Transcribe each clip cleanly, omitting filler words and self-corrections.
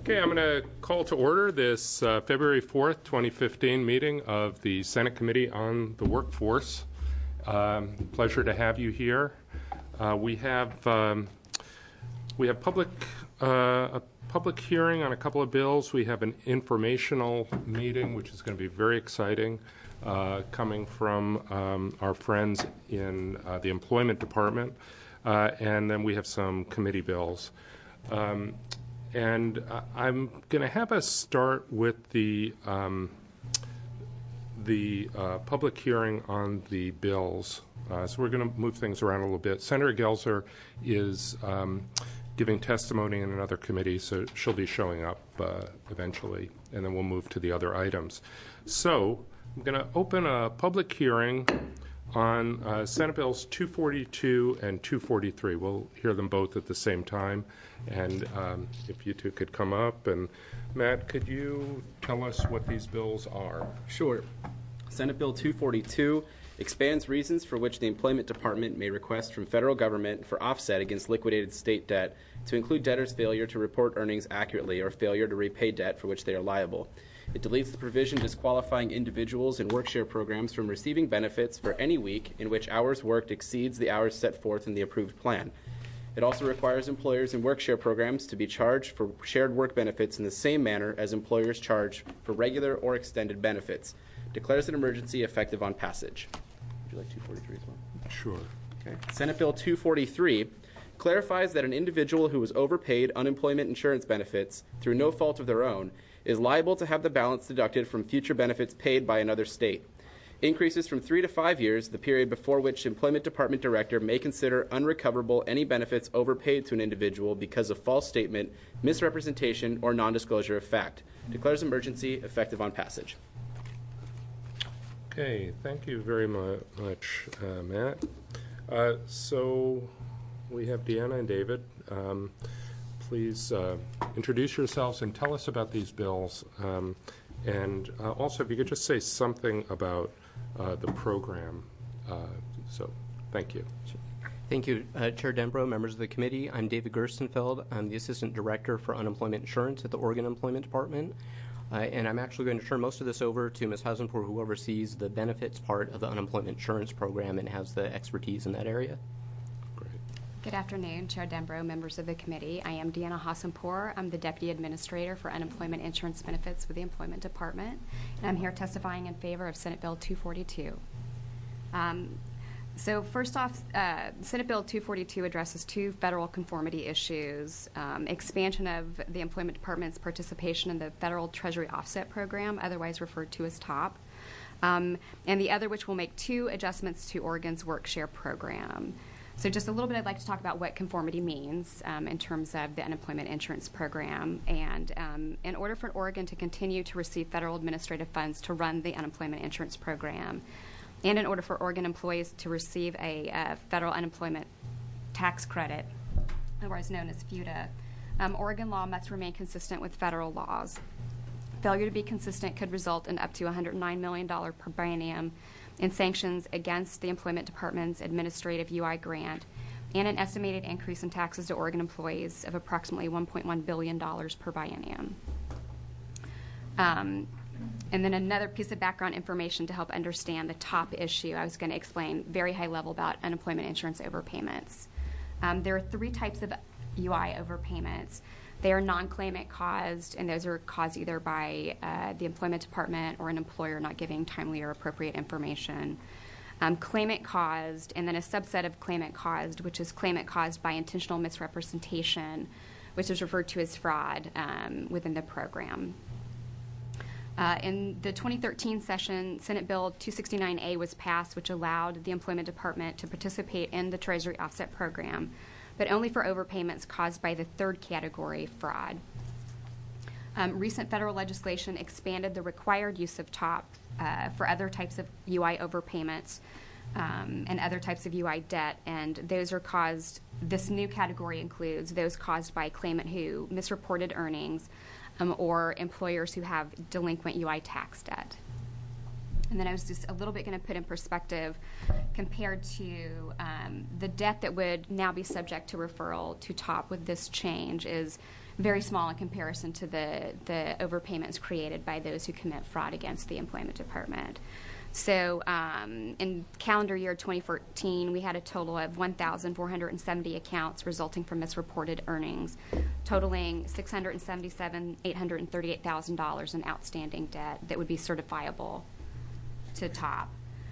Okay, I'm going to call to order this February 4th, 2015 meeting of the Senate Committee on the Workforce. Pleasure to have you here. We have a public hearing on a couple of bills. We have an informational meeting, which is going to be very exciting, coming from our friends in the Employment Department. And then we have some committee bills. And I'm going to have us start with the public hearing on the bills. So we're going to move things around a little bit. Senator Gelser is giving testimony in another committee, so she'll be showing up eventually, and then we'll move to the other items. So I'm going to open a public hearing on Senate Bills 242 and 243. We'll hear them both at the same time. And if you two could come up. And Matt, could you tell us what these bills are? Sure. Senate Bill 242 expands reasons for which the Employment Department may request from federal government for offset against liquidated state debt to include debtors' failure to report earnings accurately or failure to repay debt for which they are liable. It deletes the provision disqualifying individuals in work-share programs from receiving benefits for any week in which hours worked exceeds the hours set forth in the approved plan. It also requires employers in work-share programs to be charged for shared work benefits in the same manner as employers charge for regular or extended benefits. Declares an emergency effective on passage. Would you like 243 as well? Sure. Okay. Senate Bill 243 clarifies that an individual who was overpaid unemployment insurance benefits through no fault of their own is liable to have the balance deducted from future benefits paid by another state. Increases from 3 to 5 years, the period before which Employment Department Director may consider unrecoverable any benefits overpaid to an individual because of false statement, misrepresentation, or nondisclosure of fact. Declares emergency effective on passage. Okay, thank you very much, Matt. So we have Deanna and David. Please introduce yourselves and tell us about these bills. And also, if you could just say something about the program. So, thank you. Thank you, Chair Denbrough, members of the committee. I'm David Gerstenfeld. I'm the Assistant Director for Unemployment Insurance at the Oregon Employment Department. And I'm actually going to turn most of this over to Ms. Hasenpour, who oversees the benefits part of the unemployment insurance program and has the expertise in that area. Good afternoon, Chair Denbrough, members of the committee. I am Deanna Hasenpour. I'm the Deputy Administrator for Unemployment Insurance Benefits with the Employment Department, and I'm here testifying in favor of Senate Bill 242. So first off, Senate Bill 242 addresses two federal conformity issues, expansion of the Employment Department's participation in the Federal Treasury Offset Program, otherwise referred to as TOP, and the other which will make two adjustments to Oregon's work-share program. So just a little bit, I'd like to talk about what conformity means in terms of the unemployment insurance program. And in order for Oregon to continue to receive federal administrative funds to run the unemployment insurance program, and in order for Oregon employees to receive a federal unemployment tax credit, otherwise known as FUTA, Oregon law must remain consistent with federal laws. Failure to be consistent could result in up to $109 million per biennium in sanctions against the Employment Department's administrative UI grant, and an estimated increase in taxes to Oregon employees of approximately $1.1 billion per biennium. And then another piece of background information to help understand the TOP issue. I was going to explain very high level about unemployment insurance overpayments. There are three types of UI overpayments. They are non-claimant caused, and those are caused either by the Employment Department or an employer not giving timely or appropriate information. Claimant caused, and then a subset of claimant caused, which is claimant caused by intentional misrepresentation, which is referred to as fraud within the program. In the 2013 session, Senate Bill 269A was passed, which allowed the Employment Department to participate in the Treasury Offset Program, but only for overpayments caused by the third category, fraud. Recent federal legislation expanded the required use of TOP for other types of UI overpayments and other types of UI debt, and those are caused, this new category includes those caused by a claimant who misreported earnings or employers who have delinquent UI tax debt. And then I was just a little bit going to put in perspective compared to the debt that would now be subject to referral to TOP with this change is very small in comparison to the overpayments created by those who commit fraud against the employment department. So in calendar year 2014, we had a total of 1,470 accounts resulting from misreported earnings, totaling $677,838,000 in outstanding debt that would be certifiable to TOP.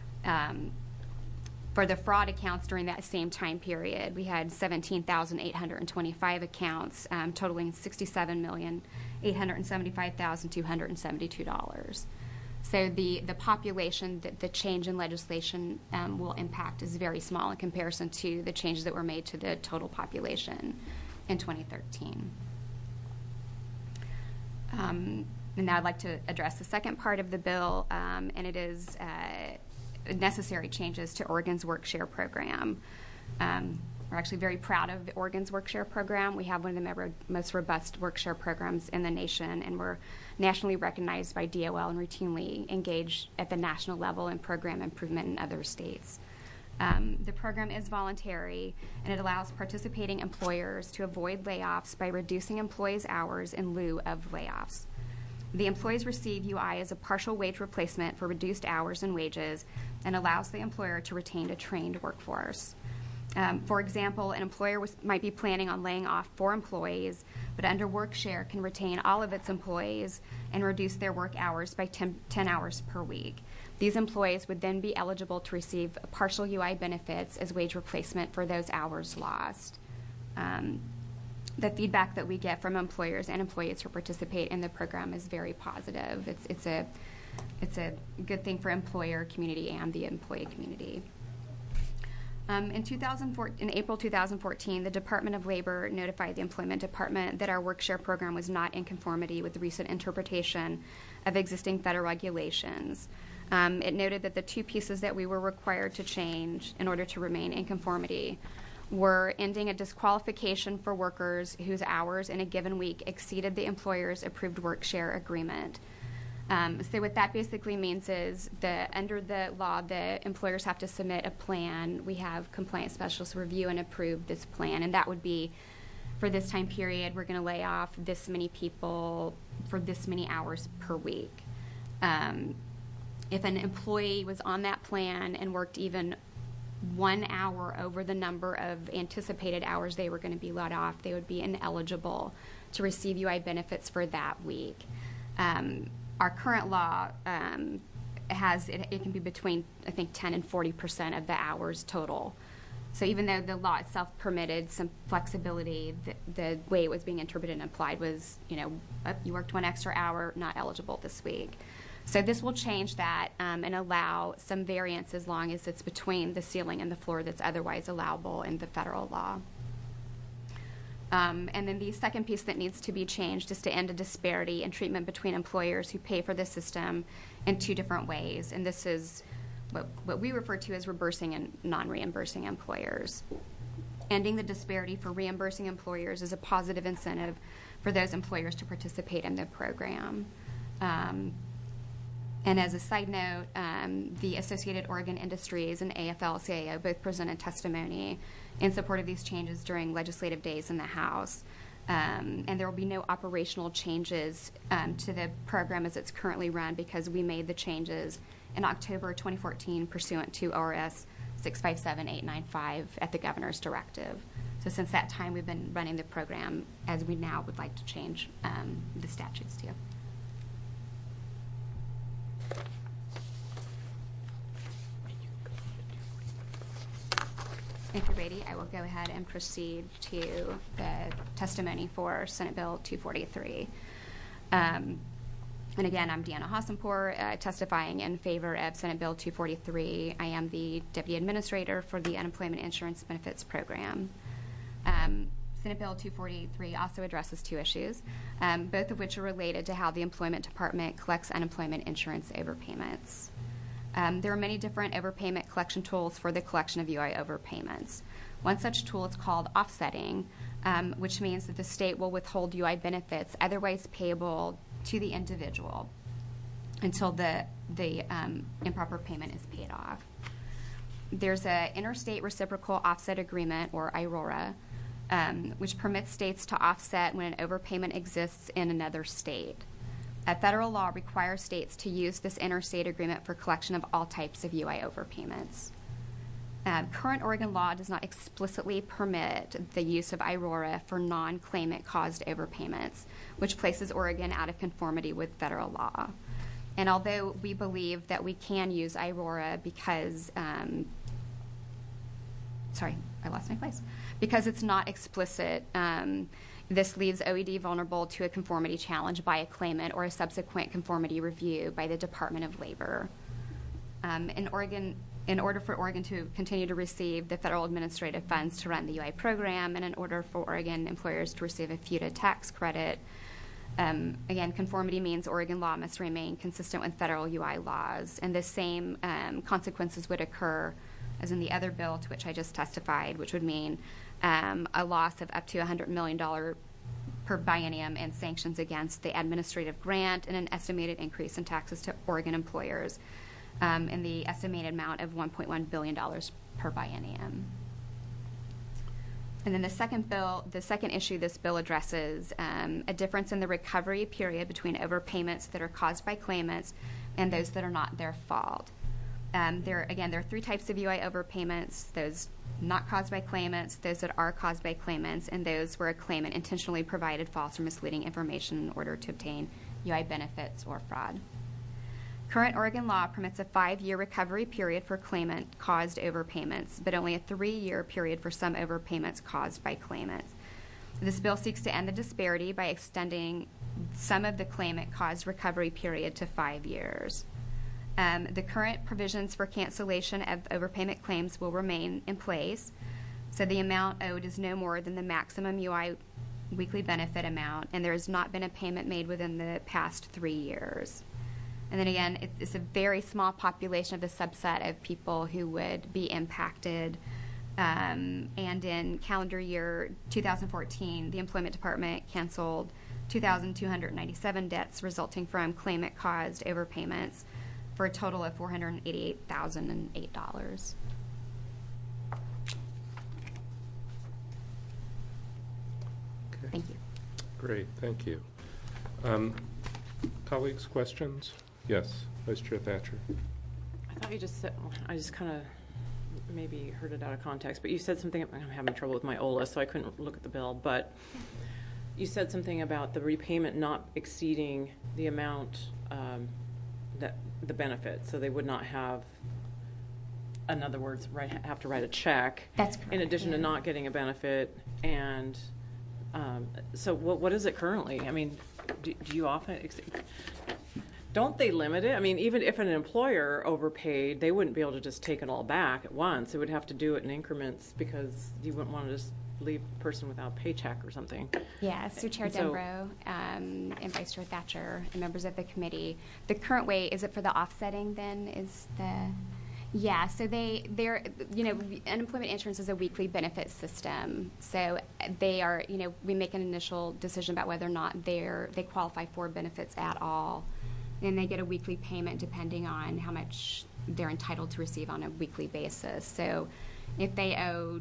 For the fraud accounts during that same time period, we had 17,825 accounts, totaling $67,875,272. So the population that the change in legislation will impact is very small in comparison to the changes that were made to the total population in 2013. And now I'd like to address the second part of the bill, and it is necessary changes to Oregon's WorkShare program. We're actually very proud of Oregon's WorkShare program. We have one of the most robust WorkShare programs in the nation, and we're nationally recognized by DOL and routinely engaged at the national level in program improvement in other states. The program is voluntary, and it allows participating employers to avoid layoffs by reducing employees' hours in lieu of layoffs. The employees receive UI as a partial wage replacement for reduced hours and wages and allows the employer to retain a trained workforce. For example, an employer might be planning on laying off 4 employees, but under WorkShare can retain all of its employees and reduce their work hours by 10 hours per week. These employees would then be eligible to receive partial UI benefits as wage replacement for those hours lost. The feedback that we get from employers and employees who participate in the program is very positive. It's a good thing for employer community and the employee community. In April 2014, the Department of Labor notified the Employment Department that our WorkShare program was not in conformity with the recent interpretation of existing federal regulations. It noted that the 2 pieces that we were required to change in order to remain in conformity were ending a disqualification for workers whose hours in a given week exceeded the employer's approved WorkShare agreement. So what that basically means is that under the law, the employers have to submit a plan. We have compliance specialists review and approve this plan, and that would be for this time period, we're going to lay off this many people for this many hours per week. If an employee was on that plan and worked even 1 hour over the number of anticipated hours they were going to be let off, they would be ineligible to receive UI benefits for that week. Our current law has it can be between, I think, 10 and 40% of the hours total. So even though the law itself permitted some flexibility, the way it was being interpreted and applied was, you worked 1 extra hour, not eligible this week. So this will change that and allow some variance as long as it's between the ceiling and the floor that's otherwise allowable in the federal law. And then the second piece that needs to be changed is to end a disparity in treatment between employers who pay for the system in 2 different ways. And this is what we refer to as reimbursing and non-reimbursing employers. Ending the disparity for reimbursing employers is a positive incentive for those employers to participate in the program. And as a side note, the Associated Oregon Industries and AFL-CIO both presented testimony in support of these changes during legislative days in the House. And there will be no operational changes to the program as it's currently run because we made the changes in October 2014 pursuant to ORS 657-895 at the governor's directive. So since that time, we've been running the program as we now would like to change the statutes to. If you're ready, I will go ahead and proceed to the testimony for Senate Bill 243. And again, I'm Deanna Hassanpour, testifying in favor of Senate Bill 243. I am the Deputy Administrator for the Unemployment Insurance Benefits Program. Senate Bill 243 also addresses 2 issues, both of which are related to how the Employment Department collects unemployment insurance overpayments. There are many different overpayment collection tools for the collection of UI overpayments. One such tool is called offsetting, which means that the state will withhold UI benefits otherwise payable to the individual until the improper payment is paid off. There's an Interstate Reciprocal Offset Agreement, or IRORA, which permits states to offset when an overpayment exists in another state. Federal law requires states to use this interstate agreement for collection of all types of UI overpayments. Current Oregon law does not explicitly permit the use of IRORA for non-claimant caused overpayments, which places Oregon out of conformity with federal law. And although we believe that we can use IRORA because, sorry, I lost my place. Because it's not explicit, this leaves OED vulnerable to a conformity challenge by a claimant or a subsequent conformity review by the Department of Labor. In order for Oregon to continue to receive the federal administrative funds to run the UI program, and in order for Oregon employers to receive a FUTA tax credit, again, conformity means Oregon law must remain consistent with federal UI laws, and the same consequences would occur as in the other bill to which I just testified, which would mean a loss of up to $100 million per biennium and sanctions against the administrative grant, and an estimated increase in taxes to Oregon employers in the estimated amount of $1.1 billion per biennium. And then the second issue this bill addresses a difference in the recovery period between overpayments that are caused by claimants and those that are not their fault. There are three types of UI overpayments: those not caused by claimants, those that are caused by claimants, and those where a claimant intentionally provided false or misleading information in order to obtain UI benefits or fraud. Current Oregon law permits a 5-year recovery period for claimant-caused overpayments, but only a 3-year period for some overpayments caused by claimants. This bill seeks to end the disparity by extending some of the claimant-caused recovery period to 5 years. The current provisions for cancellation of overpayment claims will remain in place, so the amount owed is no more than the maximum UI weekly benefit amount, and there has not been a payment made within the past 3 years. And then again, it's a very small population of the subset of people who would be impacted. And in calendar year 2014, the Employment Department canceled 2,297 debts resulting from claimant-caused overpayments for a total of $488,008. Okay. Thank you. Great, thank you. Colleagues, questions? Yes, Vice Chair Thatcher. I thought you just said, I just kind of maybe heard it out of context, but you said something, I'm having trouble with my OLA, so I couldn't look at the bill, but you said something about the repayment not exceeding the amount that the benefit, so they would not have, in other words, have to write a check. That's correct. In addition to not getting a benefit, and so what is it currently? I mean, do you often, don't they limit it? I mean, even if an employer overpaid, they wouldn't be able to just take it all back at once. They would have to do it in increments because you wouldn't want to just leave a person without a paycheck or something. Yeah, so Chair Denbrough and Vice Chair Thatcher and members of the committee, the current way, is it for the offsetting then? Yeah, so they're, unemployment insurance is a weekly benefit system. So they are, we make an initial decision about whether or not they qualify for benefits at all. And they get a weekly payment depending on how much they're entitled to receive on a weekly basis. So if they owe,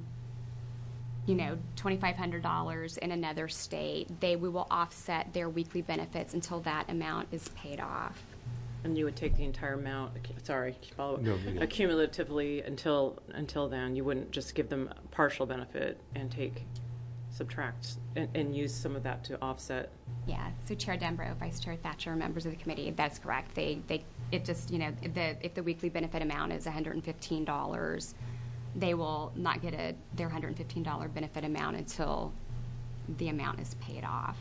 $2,500 in another state, we will offset their weekly benefits until that amount is paid off. And you would take the entire amount, follow up, accumulatively until then. You wouldn't just give them partial benefit and subtract and use some of that to offset. Yeah, so Chair Denbrough, Vice Chair Thatcher, members of the committee, that's correct. It just, if the weekly benefit amount is $115, they will not get their $115 benefit amount until the amount is paid off.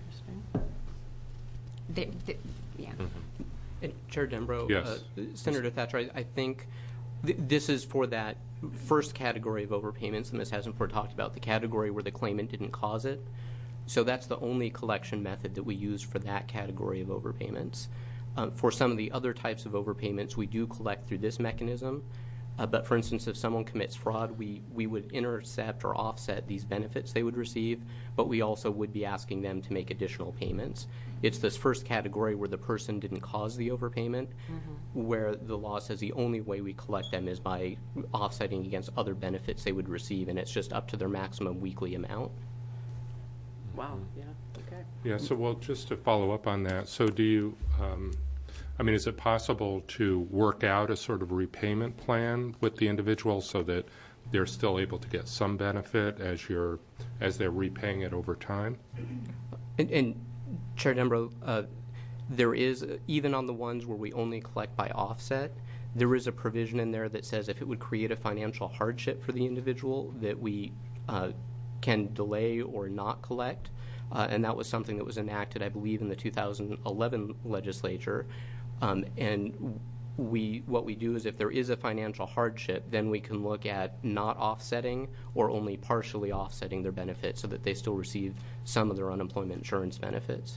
Interesting. Yeah. Mm-hmm. And Chair Denbrough, yes. Senator Thatcher, I think this is for that first category of overpayments that Ms. Hasenford talked about, the category where the claimant didn't cause it. So that's the only collection method that we use for that category of overpayments. For some of the other types of overpayments, we do collect through this mechanism. But for instance, if someone commits fraud, we would intercept or offset these benefits they would receive, but we also would be asking them to make additional payments. It's this first category where the person didn't cause the overpayment, where the law says the only way we collect them is by offsetting against other benefits they would receive, and it's just up to their maximum weekly amount. Wow, yeah, okay. Yeah, so well, just to follow up on that, so do you, is it possible to work out a sort of repayment plan with the individual so that they're still able to get some benefit as they're repaying it over time? And Chair Dembro, there is, even on the ones where we only collect by offset, there is a provision in there that says if it would create a financial hardship for the individual that we can delay or not collect. And that was something that was enacted, I believe, in the 2011 legislature. And what we do is if there is a financial hardship, then we can look at not offsetting or only partially offsetting their benefits so that they still receive some of their unemployment insurance benefits.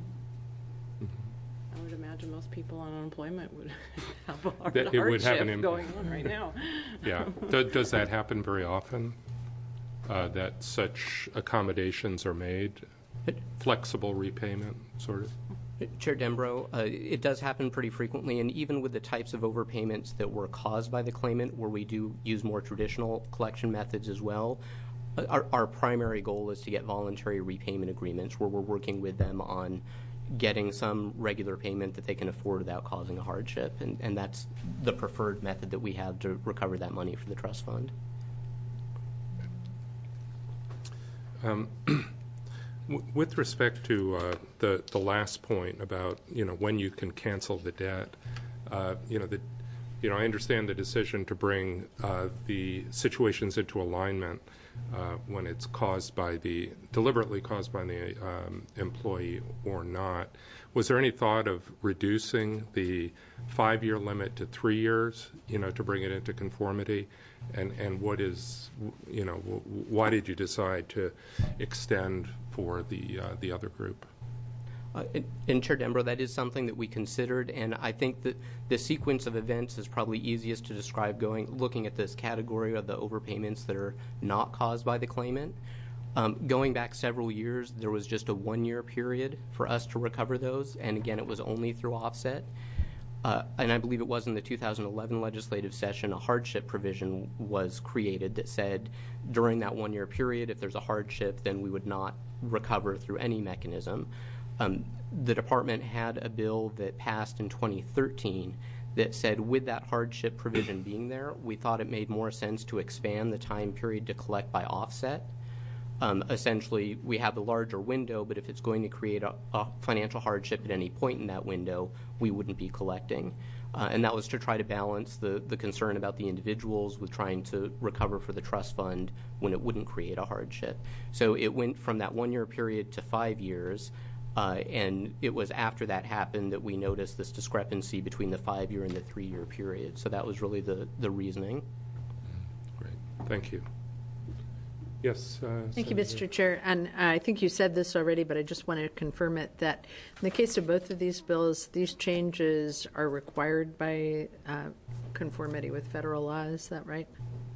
I would imagine most people on unemployment would have a hard That it would have hardship going on right now. Yeah. Does that happen very often, that such accommodations are made? Flexible repayment, sort of? Chair Dembro, it does happen pretty frequently, and even with the types of overpayments that were caused by the claimant, where we do use more traditional collection methods as well, our primary goal is to get voluntary repayment agreements where we're working with them on getting some regular payment that they can afford without causing a hardship, and that's the preferred method that we have to recover that money for the trust fund. With respect to the last point about when you can cancel the debt, I understand the decision to bring the situations into alignment when it's deliberately caused by the employee or not. Was there any thought of reducing the 5-year limit to 3 years, to bring it into conformity? And what is, why did you decide to extend for the other group? And Chair Dembro, that is something that we considered, and I think that the sequence of events is probably easiest to describe looking at this category of the overpayments that are not caused by the claimant. Going back several years, there was just a 1-year period for us to recover those, and again, it was only through offset. And I believe it was in the 2011 legislative session, a hardship provision was created that said during that 1-year period, if there's a hardship, then we would not recover through any mechanism. The department had a bill that passed in 2013 that said with that hardship provision being there, we thought it made more sense to expand the time period to collect by offset. Essentially, we have the larger window, but if it's going to create a financial hardship at any point in that window, we wouldn't be collecting. And that was to try to balance the concern about the individuals with trying to recover for the trust fund when it wouldn't create a hardship. So it went from that 1-year period to 5 years, and it was after that happened that we noticed this discrepancy between the 5-year and the 3-year period. So that was really the reasoning. Great. Thank you. Yes. Thank you, Mr. Chair. And I think you said this already, but I just want to confirm it, that in the case of both of these bills, these changes are required by conformity with federal law. Is that right?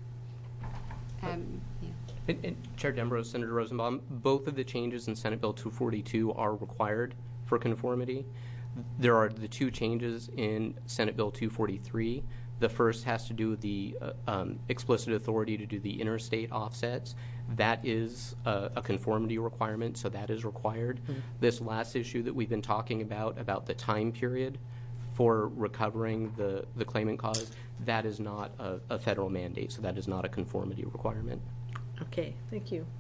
Yeah. And Chair Dembro, Senator Rosenbaum, both of the changes in Senate Bill 242 are required for conformity. There are the 2 changes in Senate Bill 243. The first has to do with the explicit authority to do the interstate offsets. That is a conformity requirement, so that is required. Mm-hmm. This last issue that we've been talking about the time period for recovering the claimant cause, that is not a federal mandate, so that is not a conformity requirement. Okay, thank you.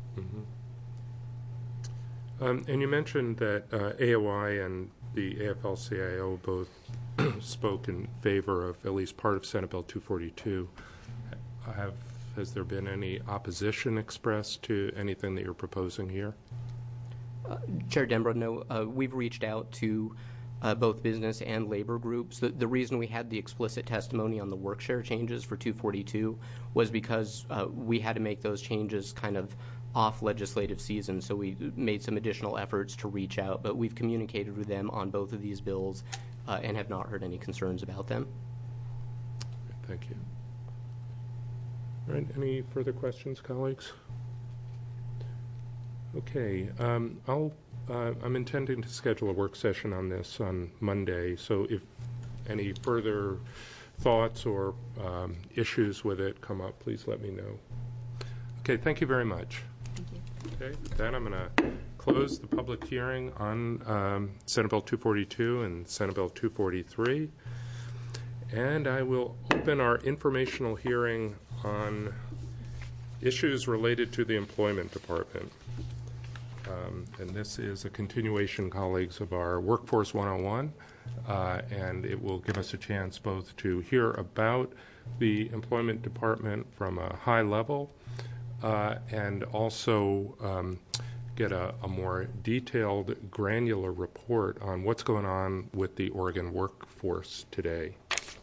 Mm-hmm. And you mentioned that AOI and the AFL-CIO both spoke in favor of at least part of Senate Bill 242. Has there been any opposition expressed to anything that you're proposing here? Chair Dembro, no. We've reached out to both business and labor groups. The reason we had the explicit testimony on the work share changes for 242 was because we had to make those changes kind of off legislative season, so we made some additional efforts to reach out, but we've communicated with them on both of these bills and have not heard any concerns about them. Thank you. All right, any further questions, colleagues? Okay, I'll I'm intending to schedule a work session on this on Monday, so if any further thoughts or issues with it come up, please let me know. Okay, thank you very much. Thank you. Okay, with that I'm going to close the public hearing on Senate Bill 242 and Senate Bill 243. And I will open our informational hearing on issues related to the Employment Department. And this is a continuation, colleagues, of our Workforce 101, and it will give us a chance both to hear about the Employment Department from a high level and also get a more detailed, granular report on what's going on with the Oregon workforce today.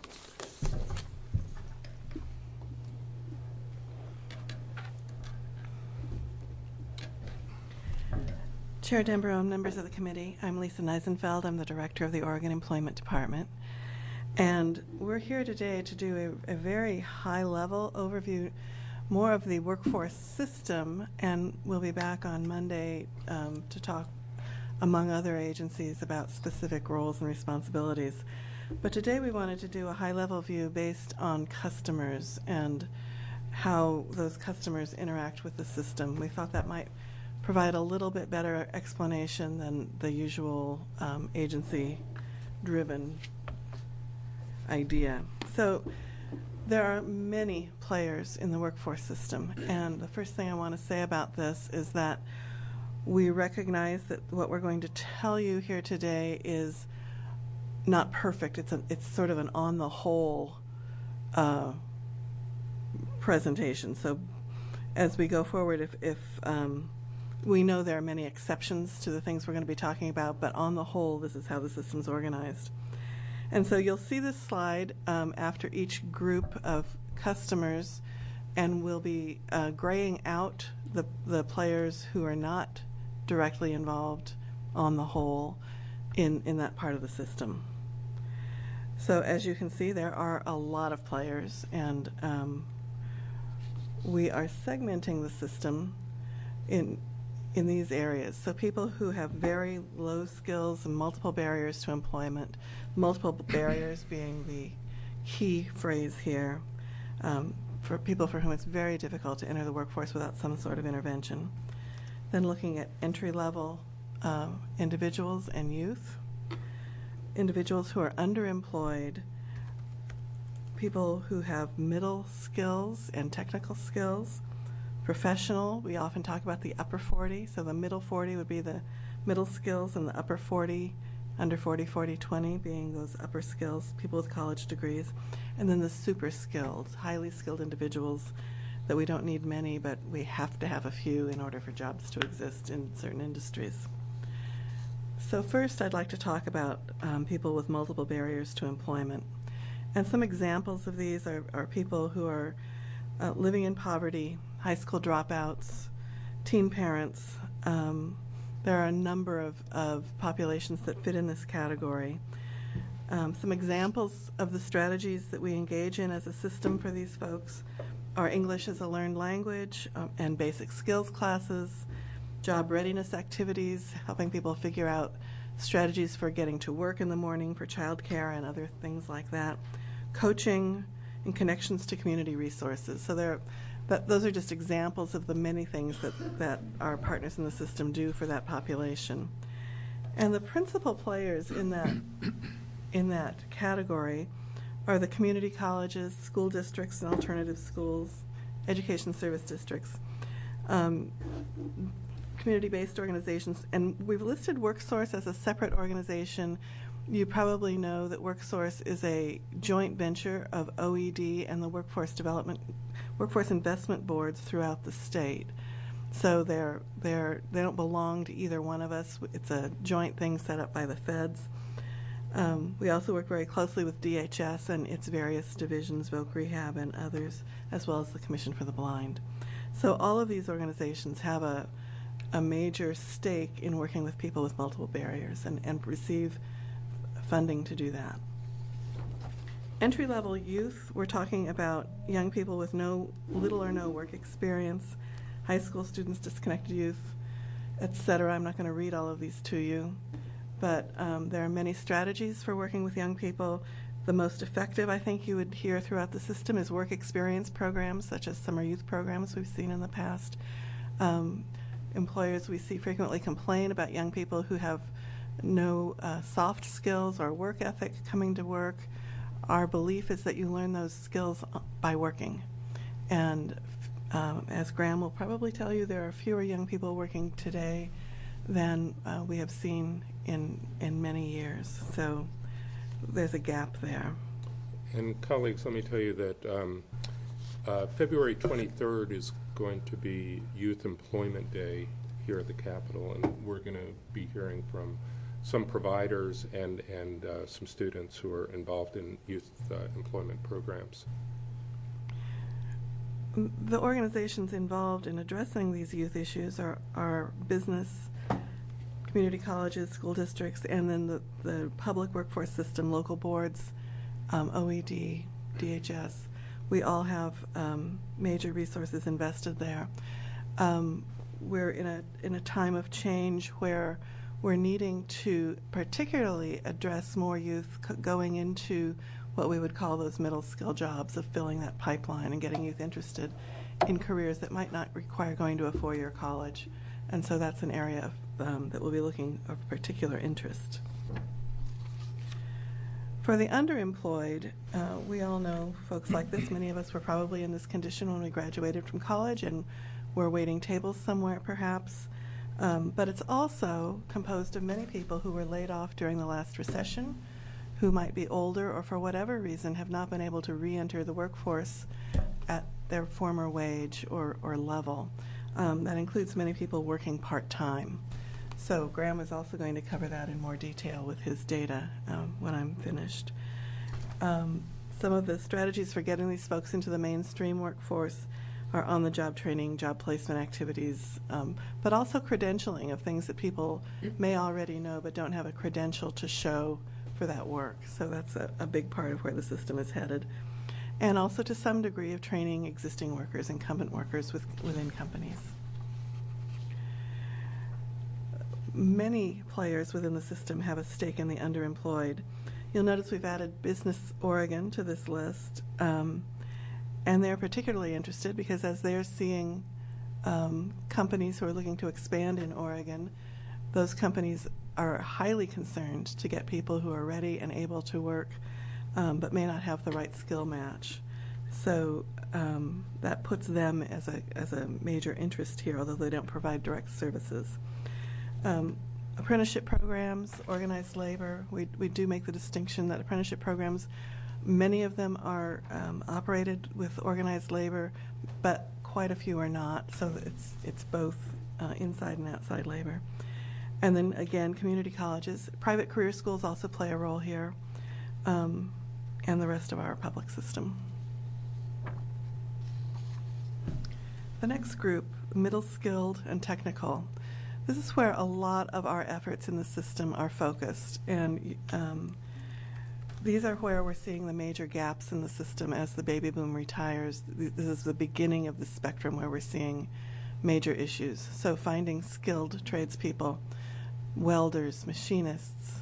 Chair Denbrough and members of the committee, I'm Lisa Neisenfeld. I'm the director of the Oregon Employment Department. And we're here today to do a very high-level overview, more of the workforce system, and we'll be back on Monday to talk, among other agencies, about specific roles and responsibilities. But today we wanted to do a high-level view based on customers and how those customers interact with the system. We thought that might provide a little bit better explanation than the usual agency-driven idea. So there are many players in the workforce system, and the first thing I want to say about this is that we recognize that what we're going to tell you here today is not perfect. It's sort of an on-the-whole presentation. So as we go forward, if we know there are many exceptions to the things we're going to be talking about, but on the whole, this is how the system's organized. And so you'll see this slide after each group of customers, and we'll be graying out the players who are not directly involved on the whole in that part of the system. So as you can see, there are a lot of players, and we are segmenting the system in these areas. So people who have very low skills and multiple barriers to employment, multiple barriers being the key phrase here, for people for whom it's very difficult to enter the workforce without some sort of intervention. Then looking at entry-level individuals and youth, individuals who are underemployed, people who have middle skills and technical skills, professional, we often talk about the upper 40, so the middle 40 would be the middle skills, and the upper 40, under 40, 40, 20 being those upper skills, people with college degrees, and then the super skilled, highly skilled individuals that we don't need many, but we have to have a few in order for jobs to exist in certain industries. So first I'd like to talk about people with multiple barriers to employment. And some examples of these are people who are living in poverty, high school dropouts, teen parents. There are a number of populations that fit in this category. Some examples of the strategies that we engage in as a system for these folks are English as a learned language and basic skills classes, job readiness activities, helping people figure out strategies for getting to work in the morning, for childcare and other things like that, coaching, and connections to community resources. So those are just examples of the many things that our partners in the system do for that population. And the principal players in that category are the community colleges, school districts and alternative schools, education service districts, community-based organizations. And we've listed WorkSource as a separate organization. You probably know that WorkSource is a joint venture of OED and the Workforce Investment Boards throughout the state. So they don't belong to either one of us. It's a joint thing set up by the feds. We also work very closely with DHS and its various divisions, Voc Rehab and others, as well as the Commission for the Blind. So all of these organizations have a major stake in working with people with multiple barriers and receive funding to do that. Entry-level youth, we're talking about young people with little or no work experience, high school students, disconnected youth, etc. I'm not going to read all of these to you, but there are many strategies for working with young people. The most effective, I think, you would hear throughout the system is work experience programs, such as summer youth programs we've seen in the past. Employers we see frequently complain about young people who have no soft skills or work ethic coming to work. Our belief is that you learn those skills by working. And as Graham will probably tell you, there are fewer young people working today than we have seen in many years. So there's a gap there. And colleagues, let me tell you that February 23rd is going to be Youth Employment Day here at the Capitol, and we're going to be hearing from some providers and some students who are involved in youth employment programs. The organizations involved in addressing these youth issues are business, community colleges, school districts, and then the public workforce system, local boards, OED, DHS. We all have major resources invested there. We're in a time of change where we're needing to particularly address more youth going into what we would call those middle skill jobs of filling that pipeline and getting youth interested in careers that might not require going to a four-year college. And so that's an area that we'll be looking of particular interest. For the underemployed, we all know folks like this. Many of us were probably in this condition when we graduated from college and were waiting tables somewhere perhaps. But it's also composed of many people who were laid off during the last recession, who might be older or for whatever reason have not been able to re-enter the workforce at their former wage or level. That includes many people working part-time. So Graham is also going to cover that in more detail with his data when I'm finished. Some of the strategies for getting these folks into the mainstream workforce are on-the-job training, job placement activities, but also credentialing of things that people may already know but don't have a credential to show for that work. So that's a big part of where the system is headed. And also to some degree of training existing workers, incumbent workers within companies. Many players within the system have a stake in the underemployed. You'll notice we've added Business Oregon to this list. And they're particularly interested because as they're seeing companies who are looking to expand in Oregon, those companies are highly concerned to get people who are ready and able to work but may not have the right skill match. So that puts them as a major interest here, although they don't provide direct services. Apprenticeship programs, organized labor, we do make the distinction that apprenticeship programs, many of them are operated with organized labor, but quite a few are not, so it's both inside and outside labor. And then again, community colleges. Private career schools also play a role here, and the rest of our public system. The next group, middle skilled and technical. This is where a lot of our efforts in the system are focused, and these are where we're seeing the major gaps in the system as the baby boom retires. This is the beginning of the spectrum where we're seeing major issues. So finding skilled tradespeople, welders, machinists,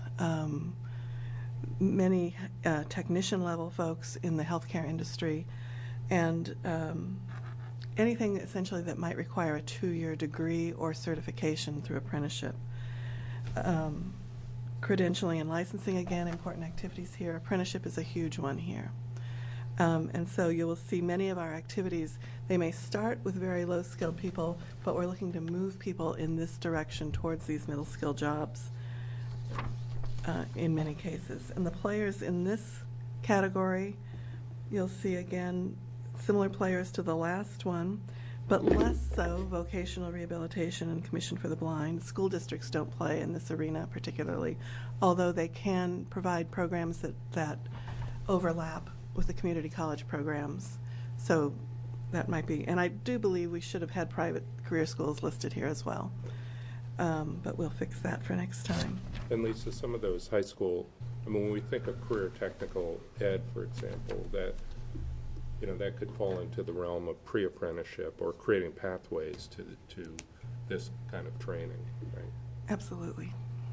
many technician-level folks in the healthcare industry, and anything essentially that might require a 2-year degree or certification through apprenticeship. Credentialing and licensing, again, important activities here. Apprenticeship is a huge one here. And so you will see many of our activities, they may start with very low-skilled people, but we're looking to move people in this direction towards these middle-skill jobs in many cases. And the players in this category, you'll see, again, similar players to the last one, but less so vocational rehabilitation and Commission for the Blind. School districts don't play in this arena particularly, although they can provide programs that overlap with the community college programs. So that might be, and I do believe we should have had private career schools listed here as well, but we'll fix that for next time. And Lisa, some of those high school, I mean, when we think of career technical ed, for example, that could fall into the realm of pre-apprenticeship or creating pathways to this kind of training, right? Absolutely.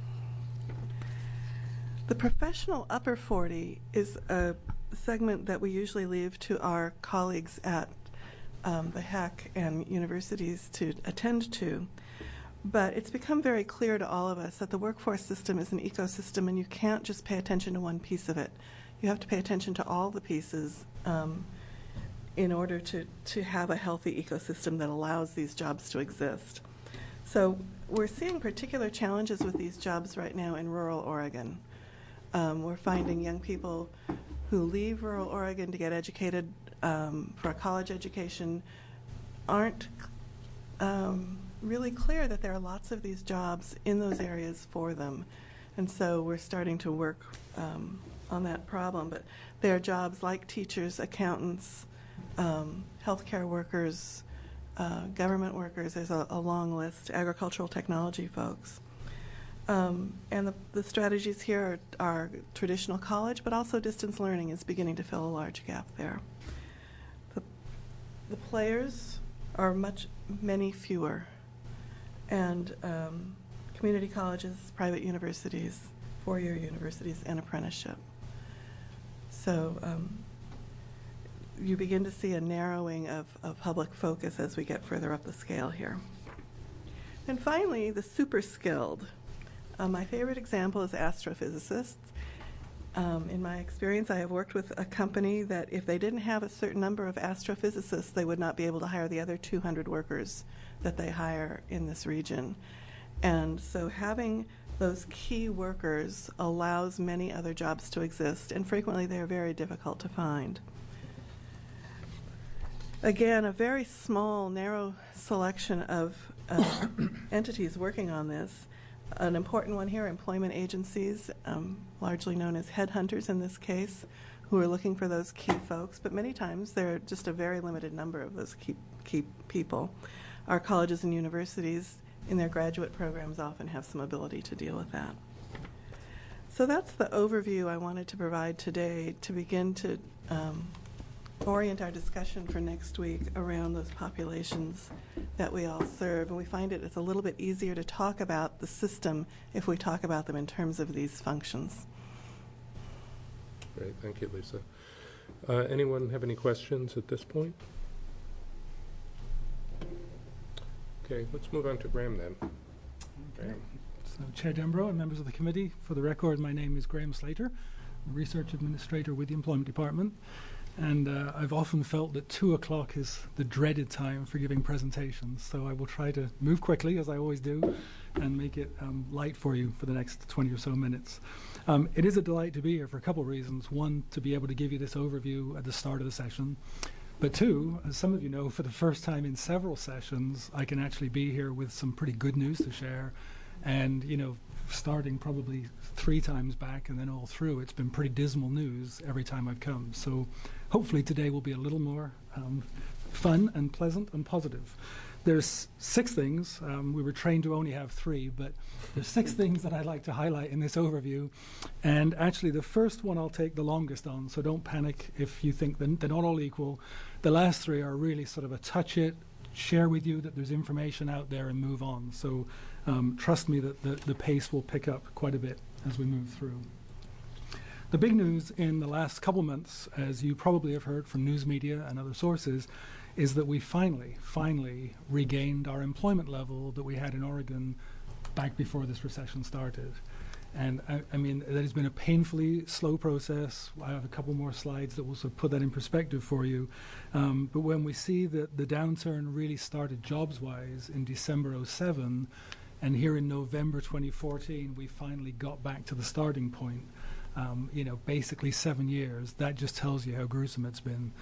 The professional upper 40 is a segment that we usually leave to our colleagues at the HEC and universities to attend to. But it's become very clear to all of us that the workforce system is an ecosystem, and you can't just pay attention to one piece of it. You have to pay attention to all the pieces in order to have a healthy ecosystem that allows these jobs to exist. So we're seeing particular challenges with these jobs right now in rural Oregon. We're finding young people who leave rural Oregon to get educated for a college education aren't really clear that there are lots of these jobs in those areas for them. And so we're starting to work on that problem. But there are jobs like teachers, accountants, healthcare workers, government workers. There's a long list, agricultural technology folks. And the strategies here are traditional college, but also distance learning is beginning to fill a large gap there. The players are many fewer. And community colleges, private universities, four-year universities, and apprenticeship. So you begin to see a narrowing of public focus as we get further up the scale here. And finally, the super skilled. My favorite example is astrophysicists. In my experience, I have worked with a company that if they didn't have a certain number of astrophysicists, they would not be able to hire the other 200 workers that they hire in this region. And so having those key workers allows many other jobs to exist, and frequently they are very difficult to find. Again, a very small, narrow selection of entities working on this. An important one here, employment agencies, largely known as headhunters in this case, who are looking for those key folks, but many times there are just a very limited number of those key people. Our colleges and universities in their graduate programs often have some ability to deal with that. So that's the overview I wanted to provide today to begin to orient our discussion for next week around those populations that we all serve. And we find it's a little bit easier to talk about the system if we talk about them in terms of these functions. Great, thank you, Lisa. Anyone have any questions at this point? Okay, let's move on to Graham then. Okay. So, Chair Denbrough and members of the committee, for the record, my name is Graham Slater, Research Administrator with the Employment Department. And I've often felt that 2 o'clock is the dreaded time for giving presentations. So I will try to move quickly, as I always do, and make it light for you for the next 20 or so minutes. It is a delight to be here for a couple of reasons. One, to be able to give you this overview at the start of the session. But two, as some of you know, for the first time in several sessions, I can actually be here with some pretty good news to share. And, you know, starting probably 3 times back and then all through, it's been pretty dismal news every time I've come. So hopefully today will be a little more fun and pleasant and positive. There's 6 things. We were trained to only have 3, but there's 6 things that I'd like to highlight in this overview. And actually the first one I'll take the longest on, so don't panic if you think they're not all equal. The last 3 are really sort of a touch it, share with you that there's information out there and move on. So trust me that the pace will pick up quite a bit as we move through. The big news in the last couple months, as you probably have heard from news media and other sources, is that we finally regained our employment level that we had in Oregon back before this recession started. And I mean, that has been a painfully slow process. I have a couple more slides that will sort of put that in perspective for you. But when we see that the downturn really started jobs-wise in December '07, and here in November 2014, we finally got back to the starting point, you know, basically 7 years, that just tells you how gruesome it's been.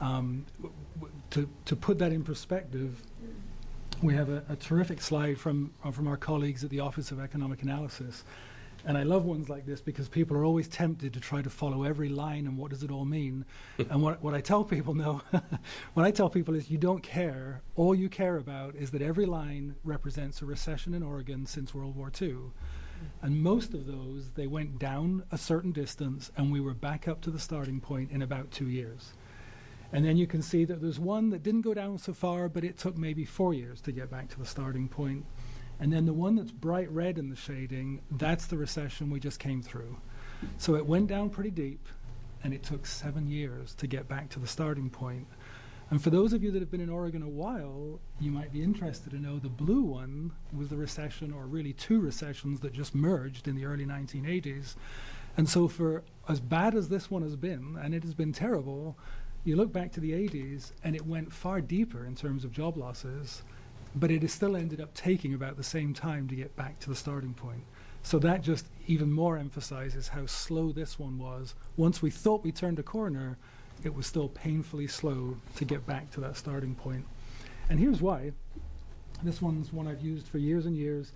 To put that in perspective, we have a terrific slide from our colleagues at the Office of Economic Analysis. And I love ones like this because people are always tempted to try to follow every line and what does it all mean. And what I tell people, what I tell people is you don't care. All you care about is that every line represents a recession in Oregon since World War II. And most of those, they went down a certain distance and we were back up to the starting point in about 2 years. And then you can see that there's one that didn't go down so far, but it took maybe 4 years to get back to the starting point. And then the one that's bright red in the shading, that's the recession we just came through. So it went down pretty deep, and it took 7 years to get back to the starting point. And for those of you that have been in Oregon a while, you might be interested to know the blue one was the recession, or really two recessions that just merged in the early 1980s. And so for as bad as this one has been, and it has been terrible, you look back to the 80s, and it went far deeper in terms of job losses, but it has still ended up taking about the same time to get back to the starting point. So that just even more emphasizes how slow this one was. Once we thought we turned a corner, it was still painfully slow to get back to that starting point. And here's why. This one's one I've used for years and years.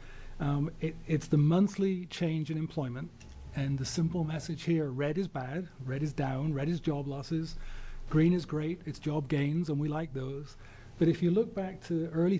It's the monthly change in employment. And the simple message here, red is bad, red is down, red is job losses, green is great, it's job gains, and we like those. But if you look back to early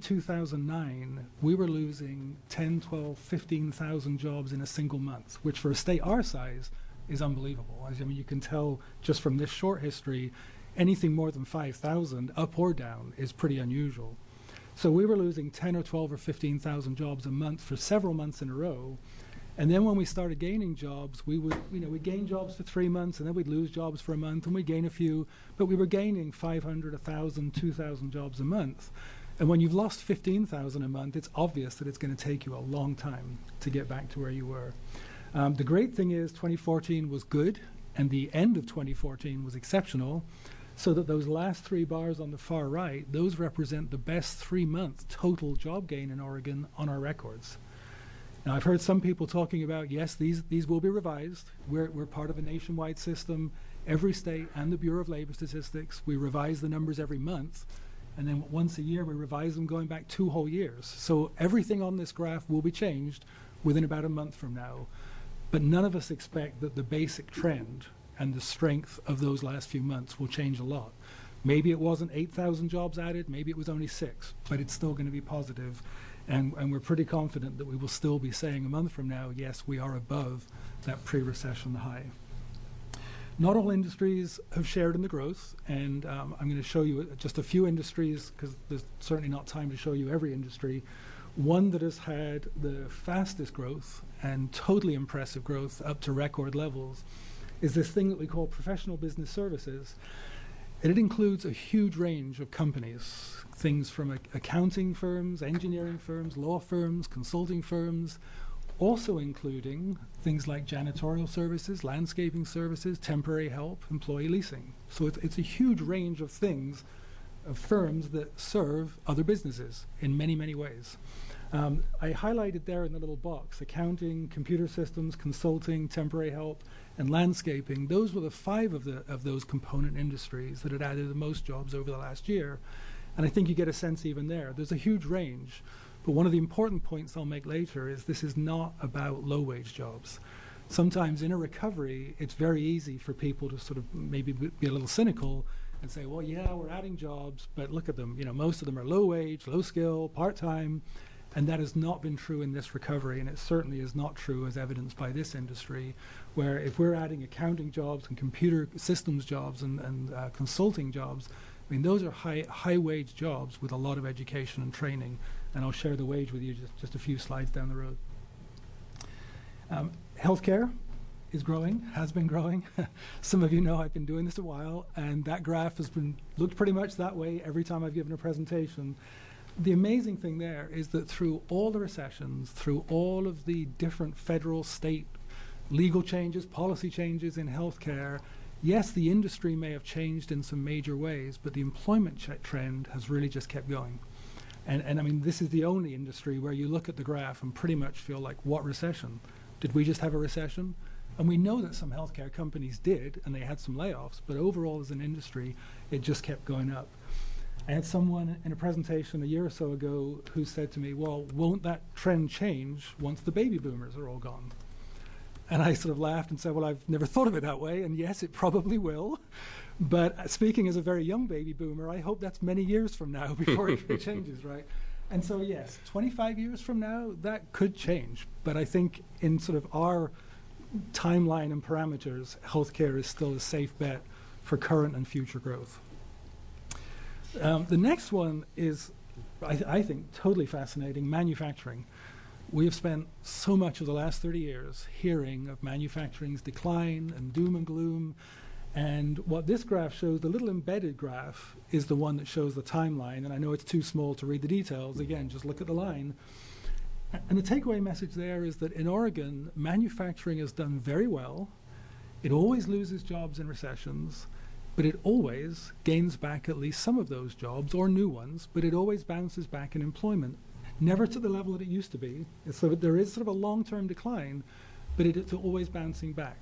2009, we were losing 10, 12, 15,000 jobs in a single month, which for a state our size is unbelievable. I mean, you can tell just from this short history, anything more than 5,000, up or down, is pretty unusual. So we were losing 10 or 12 or 15,000 jobs a month for several months in a row. And then when we started gaining jobs, we'd gain jobs for 3 months, and then we'd lose jobs for a month, and we'd gain a few. But we were gaining 500, 1,000, 2,000 jobs a month. And when you've lost 15,000 a month, it's obvious that it's going to take you a long time to get back to where you were. The great thing is 2014 was good, and the end of 2014 was exceptional, so that those last 3 bars on the far right, those represent the best 3-month total job gain in Oregon on our records. Now, I've heard some people talking about, yes, these will be revised. We're part of a nationwide system. Every state and the Bureau of Labor Statistics, we revise the numbers every month, and then once a year we revise them going back 2 whole years. So everything on this graph will be changed within about a month from now. But none of us expect that the basic trend and the strength of those last few months will change a lot. Maybe it wasn't 8,000 jobs added, maybe it was only 6, but it's still going to be positive. And we're pretty confident that we will still be saying a month from now, yes, we are above that pre-recession high. Not all industries have shared in the growth, and I'm going to show you just a few industries, because there's certainly not time to show you every industry. One that has had the fastest growth and totally impressive growth up to record levels is this thing that we call professional business services. And it includes a huge range of companies, things from accounting firms, engineering firms, law firms, consulting firms, also including things like janitorial services, landscaping services, temporary help, employee leasing. So it's a huge range of things, of firms that serve other businesses in many, many ways. I highlighted there in the little box, accounting, computer systems, consulting, temporary help, and landscaping. Those were the 5 of those component industries that had added the most jobs over the last year. And I think you get a sense even there. There's a huge range. But one of the important points I'll make later is this is not about low-wage jobs. Sometimes in a recovery, it's very easy for people to sort of maybe be a little cynical and say, well, yeah, we're adding jobs, but look at them. You know, most of them are low-wage, low-skill, part-time. And that has not been true in this recovery, and it certainly is not true as evidenced by this industry, where if we're adding accounting jobs and computer systems jobs and consulting jobs, I mean, those are high wage jobs with a lot of education and training, and I'll share the wage with you just a few slides down the road. Healthcare is growing, has been growing. Some of you know I've been doing this a while, and that graph has looked pretty much that way every time I've given a presentation. The amazing thing there is that through all the recessions, through all of the different federal, state, legal changes, policy changes in healthcare, yes, the industry may have changed in some major ways, but the employment trend has really just kept going. And I mean, this is the only industry where you look at the graph and pretty much feel like, what recession? Did we just have a recession? And we know that some healthcare companies did, and they had some layoffs, but overall as an industry, it just kept going up. I had someone in a presentation a year or so ago who said to me, well, won't that trend change once the baby boomers are all gone? And I sort of laughed and said, well, I've never thought of it that way, and yes, it probably will. But speaking as a very young baby boomer, I hope that's many years from now before it changes, right? And so, yes, 25 years from now, that could change. But I think in sort of our timeline and parameters, healthcare is still a safe bet for current and future growth. The next one is, I think, totally fascinating, manufacturing. We have spent so much of the last 30 years hearing of manufacturing's decline and doom and gloom. And what this graph shows, the little embedded graph, is the one that shows the timeline. And I know it's too small to read the details. Again, just look at the line. And the takeaway message there is that in Oregon, manufacturing has done very well. It always loses jobs in recessions, but it always gains back at least some of those jobs, or new ones, but it always bounces back in employment. Never to the level that it used to be. So there is sort of a long-term decline, but it's always bouncing back.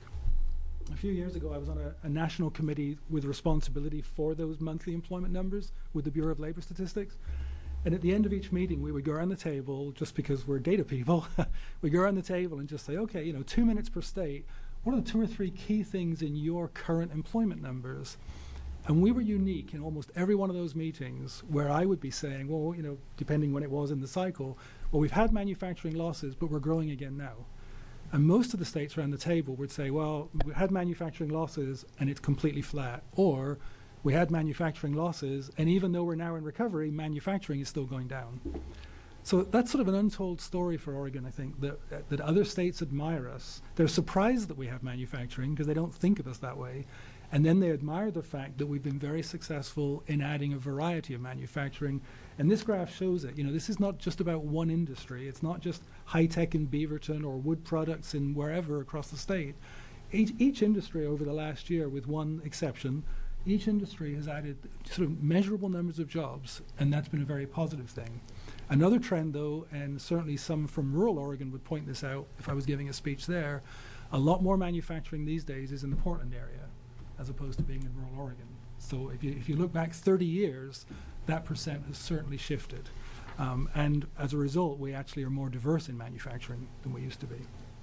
A few years ago, I was on a national committee with responsibility for those monthly employment numbers with the Bureau of Labor Statistics. And at the end of each meeting, we would go around the table, just because we're data people, we go around the table and just say, okay, 2 minutes per state, what are the 2 or 3 key things in your current employment numbers? And we were unique in almost every one of those meetings where I would be saying, well, depending when it was in the cycle, well, we've had manufacturing losses, but we're growing again now. And most of the states around the table would say, well, we had manufacturing losses and it's completely flat. Or we had manufacturing losses, and even though we're now in recovery, manufacturing is still going down. So that's sort of an untold story for Oregon, I think, that other states admire us. They're surprised that we have manufacturing because they don't think of us that way. And then they admire the fact that we've been very successful in adding a variety of manufacturing. And this graph shows it. This is not just about one industry. It's not just high-tech in Beaverton or wood products in wherever across the state. Each industry over the last year, with one exception, each industry has added sort of measurable numbers of jobs, and that's been a very positive thing. Another trend, though, and certainly some from rural Oregon would point this out if I was giving a speech there, a lot more manufacturing these days is in the Portland area, as opposed to being in rural Oregon. So if you look back 30 years, that percent has certainly shifted. And as a result, we actually are more diverse in manufacturing than we used to be.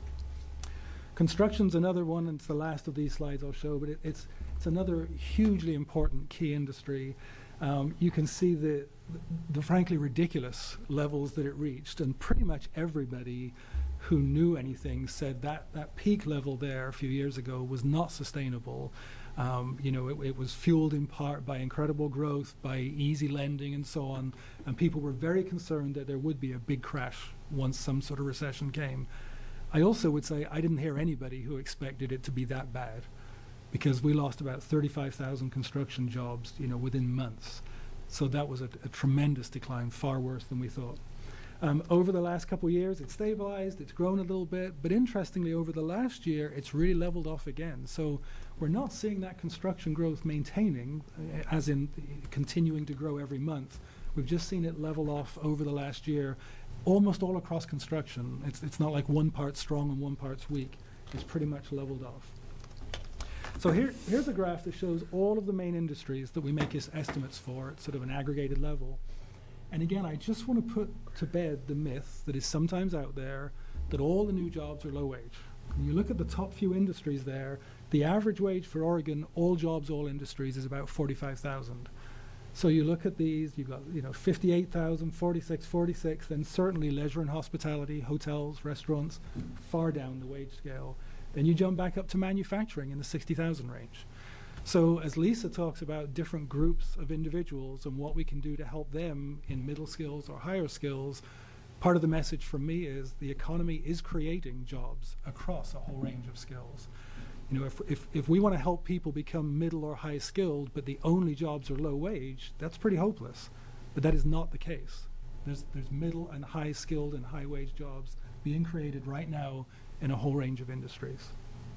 Construction's another one, and it's the last of these slides I'll show, but it's another hugely important key industry. You can see the frankly ridiculous levels that it reached, and pretty much everybody who knew anything said that peak level there a few years ago was not sustainable. It was fueled in part by incredible growth, by easy lending and so on, and people were very concerned that there would be a big crash once some sort of recession came. I also would say I didn't hear anybody who expected it to be that bad, because we lost about 35,000 construction jobs, within months. So that was a tremendous decline, far worse than we thought. Over the last couple of years, it's stabilized, it's grown a little bit, but interestingly, over the last year, it's really leveled off again. So we're not seeing that construction growth maintaining, as in continuing to grow every month. We've just seen it level off over the last year, almost all across construction. It's not like one part's strong and one part's weak. It's pretty much leveled off. So here's a graph that shows all of the main industries that we make estimates for at sort of an aggregated level. And again, I just want to put to bed the myth that is sometimes out there that all the new jobs are low wage. When you look at the top few industries there, the average wage for Oregon, all jobs, all industries, is about $45,000. So you look at these, you've got 58,000, 46, then certainly leisure and hospitality, hotels, restaurants, far down the wage scale. Then you jump back up to manufacturing in the 60,000 range. So as Lisa talks about different groups of individuals and what we can do to help them in middle skills or higher skills, part of the message from me is the economy is creating jobs across a whole range of skills. If we want to help people become middle or high skilled, but the only jobs are low wage, that's pretty hopeless. But that is not the case. There's middle and high skilled and high wage jobs being created right now in a whole range of industries.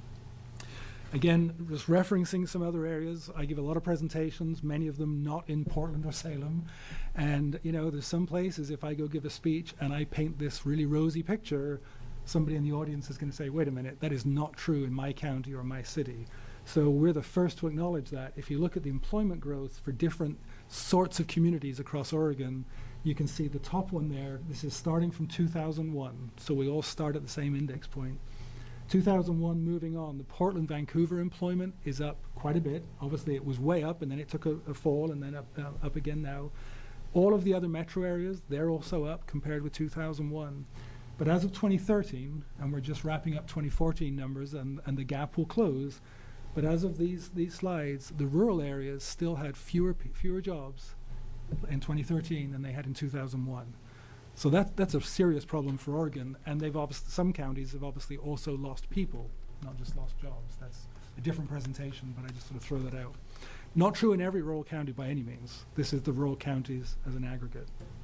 Again, just referencing some other areas, I give a lot of presentations, many of them not in Portland or Salem. And, there's some places, if I go give a speech and I paint this really rosy picture, somebody in the audience is going to say, wait a minute, that is not true in my county or my city. So we're the first to acknowledge that. If you look at the employment growth for different sorts of communities across Oregon, you can see the top one there. This is starting from 2001, so we all start at the same index point. 2001 moving on, the Portland-Vancouver employment is up quite a bit. Obviously, it was way up, and then it took a fall, and then up again now. All of the other metro areas, they're also up compared with 2001. But as of 2013, and we're just wrapping up 2014 numbers, and the gap will close, but as of these slides, the rural areas still had fewer jobs in 2013 than they had in 2001. So that's a serious problem for Oregon, and some counties have obviously also lost people, not just lost jobs. That's a different presentation, but I just sort of throw that out. Not true in every rural county by any means. This is the rural counties as an aggregate.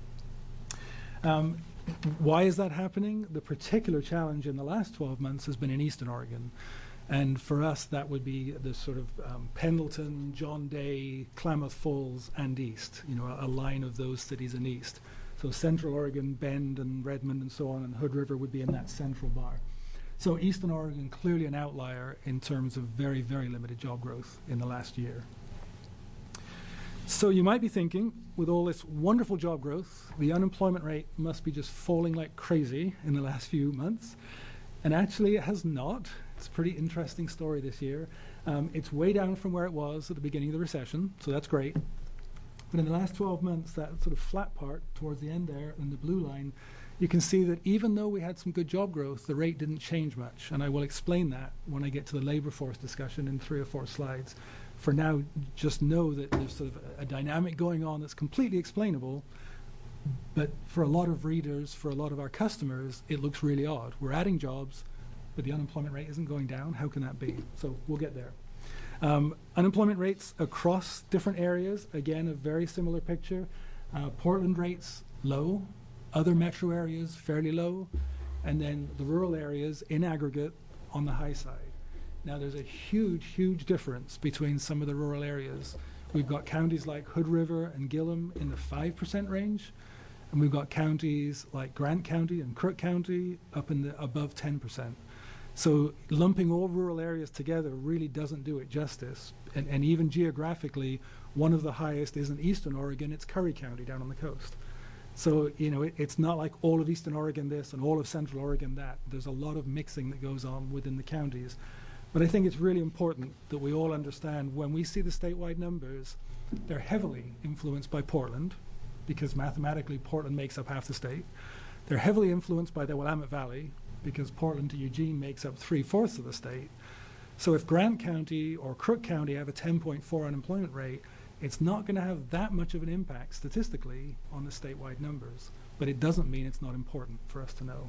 Why is that happening? The particular challenge in the last 12 months has been in Eastern Oregon. And for us, that would be the sort of Pendleton, John Day, Klamath Falls, and East, a line of those cities in East. So Central Oregon, Bend, and Redmond, and so on, and Hood River would be in that central bar. So Eastern Oregon, clearly an outlier in terms of very, very limited job growth in the last year. So you might be thinking, with all this wonderful job growth, the unemployment rate must be just falling like crazy in the last few months. And actually, it has not. It's a pretty interesting story this year. It's way down from where it was at the beginning of the recession, so that's great. But in the last 12 months, that sort of flat part towards the end there in the blue line, you can see that even though we had some good job growth, the rate didn't change much. And I will explain that when I get to the labor force discussion in 3 or 4 slides. For now, just know that there's sort of a dynamic going on that's completely explainable. But for a lot of readers, for a lot of our customers, it looks really odd. We're adding jobs, but the unemployment rate isn't going down. How can that be? So we'll get there. Unemployment rates across different areas, again, a very similar picture. Portland rates low, other metro areas fairly low, and then the rural areas in aggregate on the high side. Now there's a huge, huge difference between some of the rural areas. We've got counties like Hood River and Gillum in the 5% range, and we've got counties like Grant County and Crook County up in the above 10%. So lumping all rural areas together really doesn't do it justice. And even geographically, one of the highest isn't Eastern Oregon, it's Curry County down on the coast. So, it's not like all of Eastern Oregon this and all of Central Oregon that. There's a lot of mixing that goes on within the counties. But I think it's really important that we all understand when we see the statewide numbers, they're heavily influenced by Portland, because mathematically Portland makes up half the state. They're heavily influenced by the Willamette Valley, because Portland to Eugene makes up 3/4 of the state. So if Grant County or Crook County have a 10.4 unemployment rate, it's not going to have that much of an impact statistically on the statewide numbers. But it doesn't mean it's not important for us to know.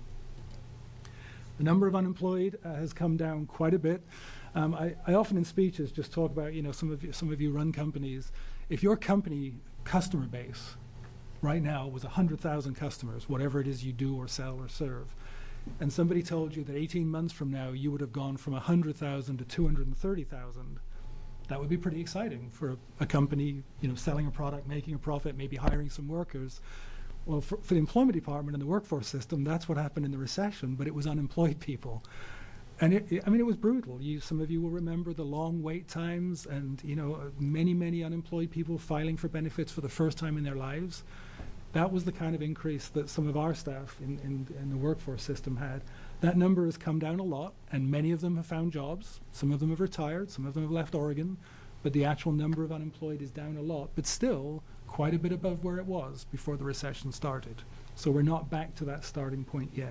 The number of unemployed has come down quite a bit. I often in speeches just talk about, some of you run companies. If your company customer base right now was 100,000 customers, whatever it is you do or sell or serve, and somebody told you that 18 months from now you would have gone from 100,000 to 230,000, that would be pretty exciting for a company, selling a product, making a profit, maybe hiring some workers. Well, for the employment department and the workforce system, that's what happened in the recession, but it was unemployed people. And it was brutal. Some of you will remember the long wait times and, many, many unemployed people filing for benefits for the first time in their lives. That was the kind of increase that some of our staff in the workforce system had. That number has come down a lot, and many of them have found jobs. Some of them have retired, some of them have left Oregon, but the actual number of unemployed is down a lot, but still quite a bit above where it was before the recession started. So we're not back to that starting point yet.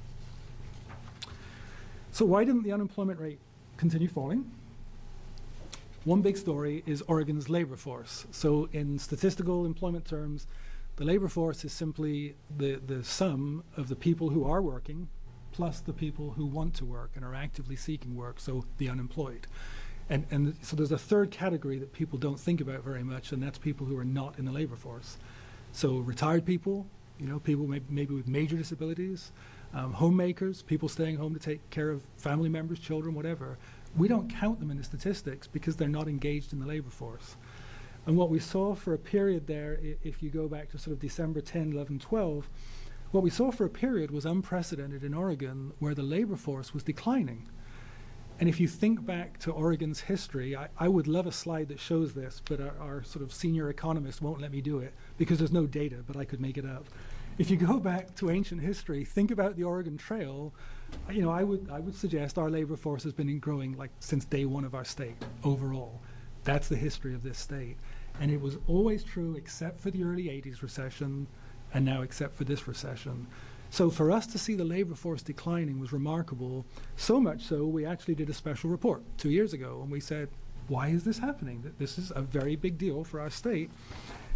So why didn't the unemployment rate continue falling? One big story is Oregon's labor force. So in statistical employment terms, the labor force is simply the sum of the people who are working plus the people who want to work and are actively seeking work, so the unemployed. And so there's a third category that people don't think about very much, and that's people who are not in the labor force. So retired people, people maybe with major disabilities, homemakers, people staying home to take care of family members, children, whatever. We don't count them in the statistics because they're not engaged in the labor force. And what we saw for a period there, if you go back to sort of December 10, 11, 12, what we saw for a period was unprecedented in Oregon where the labor force was declining. And if you think back to Oregon's history, I would love a slide that shows this, but our sort of senior economist won't let me do it because there's no data, but I could make it up. If you go back to ancient history, think about the Oregon Trail, I would suggest our labor force has been growing like since day one of our state overall. That's the history of this state. And it was always true except for the early 80s recession and now except for this recession. So for us to see the labor force declining was remarkable, so much so we actually did a special report 2 years ago and we said, why is this happening? This is a very big deal for our state.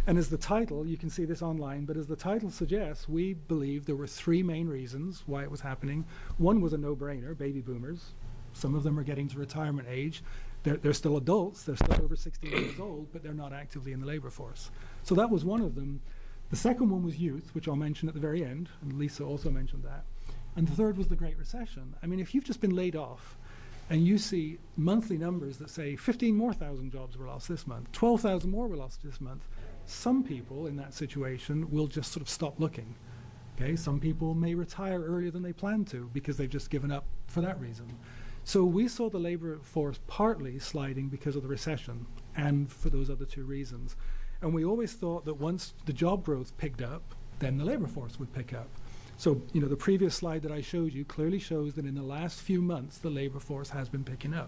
And as the title, you can see this online, but as the title suggests, we believe there were three main reasons why it was happening. One was a no-brainer, baby boomers. Some of them are getting to retirement age. They're still adults, they're still over 60 years old, but they're not actively in the labor force. So that was one of them. The second one was youth, which I'll mention at the very end, and Lisa also mentioned that. And the third was the Great Recession. I mean, if you've just been laid off, and you see monthly numbers that say 15,000 more jobs were lost this month, 12,000 more were lost this month, some people in that situation will just sort of stop looking. Okay, some people may retire earlier than they planned to because they've just given up for that reason. So we saw the labor force partly sliding because of the recession and for those other two reasons. And we always thought that once the job growth picked up, then the labor force would pick up. So, you know, the previous slide that I showed you clearly shows that in the last few months, the labor force has been picking up.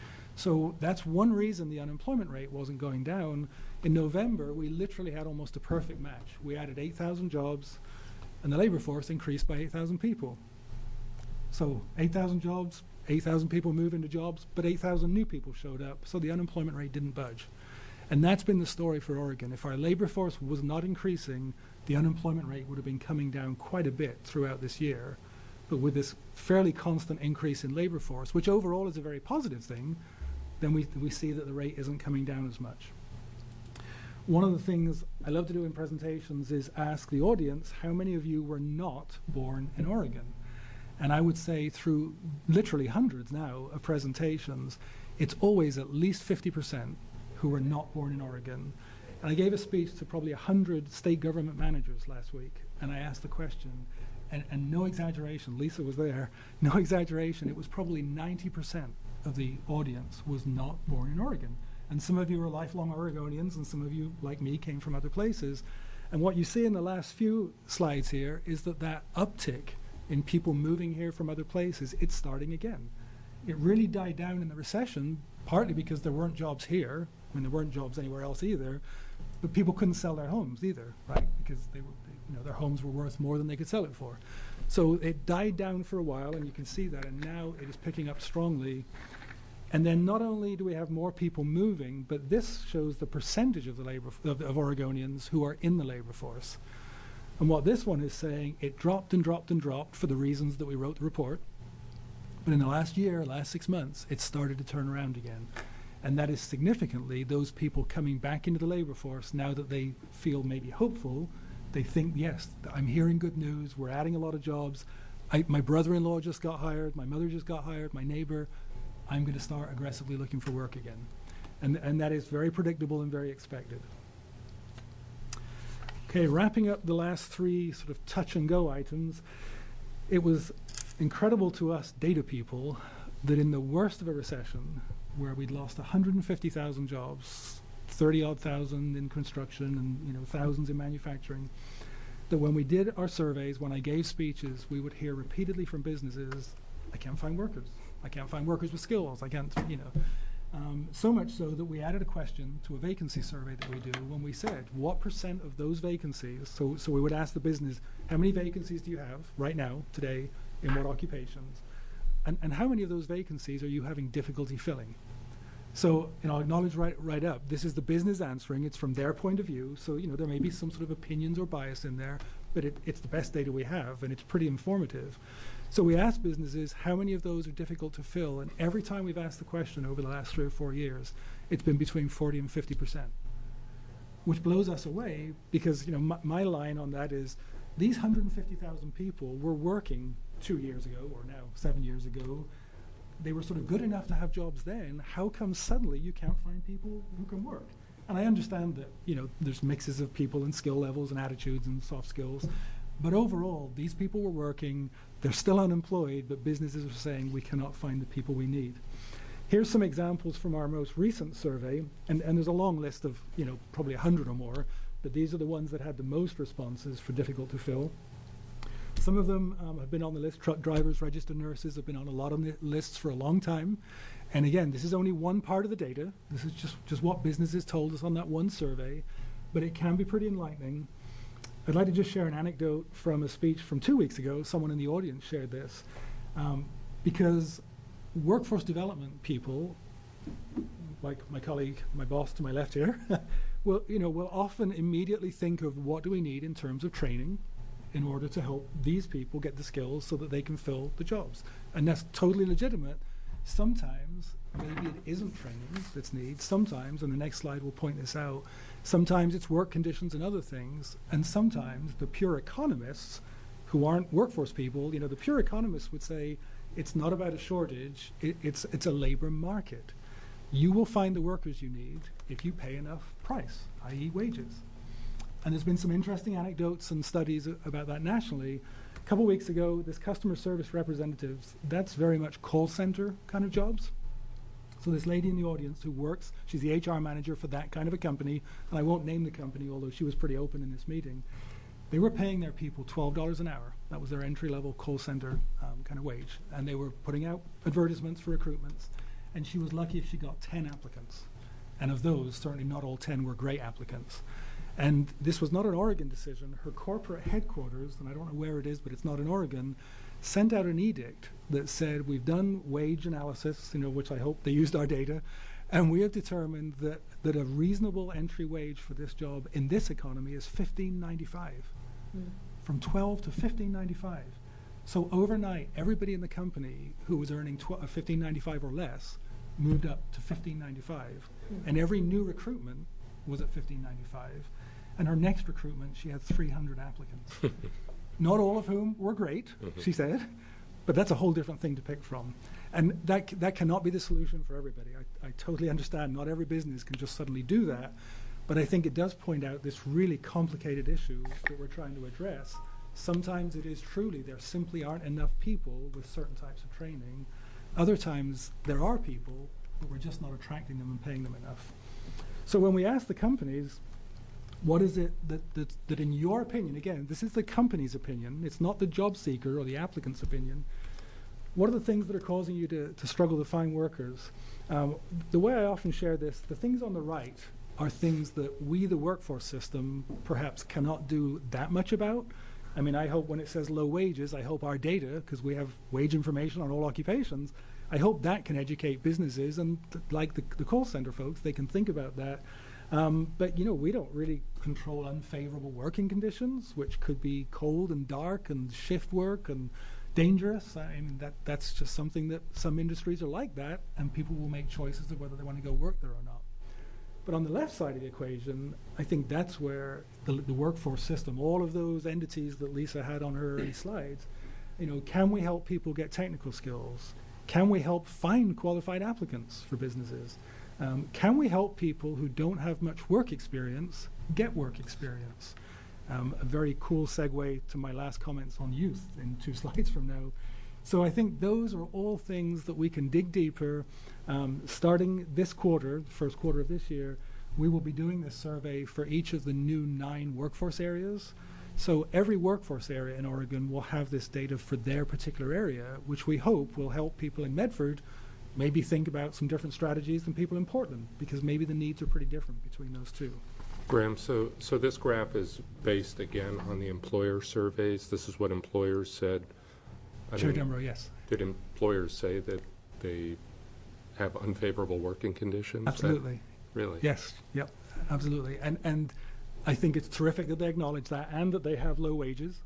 So that's one reason the unemployment rate wasn't going down. In November, we literally had almost a perfect match. We added 8,000 jobs, and the labor force increased by 8,000 people. So 8,000 jobs, 8,000 people moved into jobs, but 8,000 new people showed up, so the unemployment rate didn't budge. And that's been the story for Oregon. If our labor force was not increasing, the unemployment rate would have been coming down quite a bit throughout this year. But with this fairly constant increase in labor force, which overall is a very positive thing, then we see that the rate isn't coming down as much. One of the things I love to do in presentations is ask the audience, how many of you were not born in Oregon? And I would say through literally hundreds now of presentations, it's always at least 50% who were not born in Oregon. And I gave a speech to probably 100 state government managers last week, and I asked the question, and no exaggeration, Lisa was there, no exaggeration, it was probably 90% of the audience was not born in Oregon. And some of you are lifelong Oregonians, and some of you, like me, came from other places. And what you see in the last few slides here is that that uptick in people moving here from other places, it's starting again. It really died down in the recession, partly because there weren't jobs here. I mean, there weren't jobs anywhere else either, but people couldn't sell their homes either, right? Because their homes were worth more than they could sell it for. So it died down for a while, and you can see that, and now it is picking up strongly. And then not only do we have more people moving, but this shows the percentage of the labor of Oregonians who are in the labor force. And what this one is saying, it dropped and dropped and dropped for the reasons that we wrote the report. But in the last 6 months, it started to turn around again. And that is significantly those people coming back into the labor force now that they feel maybe hopeful. They think, yes, I'm hearing good news. We're adding a lot of jobs. My brother-in-law just got hired. My mother just got hired. My neighbor. I'm going to start aggressively looking for work again. And that is very predictable and very expected. Okay, wrapping up the last three sort of touch and go items, it was incredible to us data people that in the worst of a recession, where we'd lost 150,000 jobs, 30-odd thousand in construction and thousands in manufacturing, that when we did our surveys, when I gave speeches, we would hear repeatedly from businesses, I can't find workers. I can't find workers with skills. I can't, so much so that we added a question to a vacancy survey that we do when we said, what percent of those vacancies, so we would ask the business, how many vacancies do you have right now, today, in what occupations? And how many of those vacancies are you having difficulty filling? So, I'll acknowledge right up, this is the business answering. It's from their point of view. So, there may be some sort of opinions or bias in there, but it's the best data we have, and it's pretty informative. So we asked businesses, how many of those are difficult to fill? And every time we've asked the question over the last 3 or 4 years, it's been between 40 and 50%, which blows us away because, my line on that is these 150,000 people were working 2 years ago, or now 7 years ago. They were sort of good enough to have jobs then. How come suddenly you can't find people who can work? And I understand that, there's mixes of people and skill levels and attitudes and soft skills. But overall, these people were working. They're still unemployed, but businesses are saying we cannot find the people we need. Here's some examples from our most recent survey, and there's a long list of, probably 100 or more, but these are the ones that had the most responses for difficult to fill. Some of them have been on the list. Truck drivers, registered nurses have been on a lot of lists for a long time. And again, this is only one part of the data. This is just what businesses told us on that one survey, but it can be pretty enlightening. I'd like to just share an anecdote from a speech from 2 weeks ago. Someone in the audience shared this. Because workforce development people, like my colleague, my boss to my left here, will often immediately think of what do we need in terms of training in order to help these people get the skills so that they can fill the jobs. And that's totally legitimate. Sometimes maybe it isn't training that's needed. Sometimes, and the next slide will point this out, sometimes it's work conditions and other things. And sometimes the pure economists who aren't workforce people, the pure economists would say it's not about a shortage, it's a labor market. You will find the workers you need if you pay enough price, i.e. wages. And there's been some interesting anecdotes and studies about that nationally. A couple weeks ago, this customer service representatives, that's very much call center kind of jobs. So this lady in the audience who works, she's the HR manager for that kind of a company, and I won't name the company, although she was pretty open in this meeting. They were paying their people $12 an hour. That was their entry-level call center kind of wage. And they were putting out advertisements for recruitments. And she was lucky if she got 10 applicants. And of those, certainly not all 10 were great applicants. And this was not an Oregon decision. Her corporate headquarters, and I don't know where it is, but it's not in Oregon, sent out an edict that said, we've done wage analysis, which I hope they used our data, and we have determined that a reasonable entry wage for this job in this economy is $15.95. From 12 to $15.95. So overnight, everybody in the company who was earning $15.95 or less moved up to $15.95. And every new recruitment was at $15.95. And her next recruitment, she had 300 applicants. Not all of whom were great, she said, but that's a whole different thing to pick from. And that cannot be the solution for everybody. I totally understand not every business can just suddenly do that, but I think it does point out this really complicated issue that we're trying to address. Sometimes it is truly there simply aren't enough people with certain types of training. Other times there are people, but we're just not attracting them and paying them enough. So when we ask the companies, what is it that in your opinion, again, this is the company's opinion, it's not the job seeker or the applicant's opinion, what are the things that are causing you to struggle to find workers? The way I often share this, the things on the right are things that we, the workforce system, perhaps cannot do that much about. I mean, I hope when it says low wages, I hope our data, because we have wage information on all occupations, I hope that can educate businesses and like the call center folks, they can think about that. But, we don't really control unfavorable working conditions, which could be cold and dark and shift work and dangerous. I mean, that's just something that some industries are like that, and people will make choices of whether they want to go work there or not. But on the left side of the equation, I think that's where the workforce system, all of those entities that Lisa had on her early slides, can we help people get technical skills? Can we help find qualified applicants for businesses? Can we help people who don't have much work experience get work experience? A very cool segue to my last comments on youth in 2 slides from now. So I think those are all things that we can dig deeper. Starting this quarter, the first quarter of this year, we will be doing this survey for each of the new 9 workforce areas. So every workforce area in Oregon will have this data for their particular area, which we hope will help people in Medford maybe think about some different strategies than people in Portland, because maybe the needs are pretty different between those two. Graham, so this graph is based, again, on the employer surveys. This is what employers said. Chair Demro, yes. Did employers say that they have unfavorable working conditions? Absolutely. Really? Yes, yep, absolutely. And I think it's terrific that they acknowledge that and that they have low wages.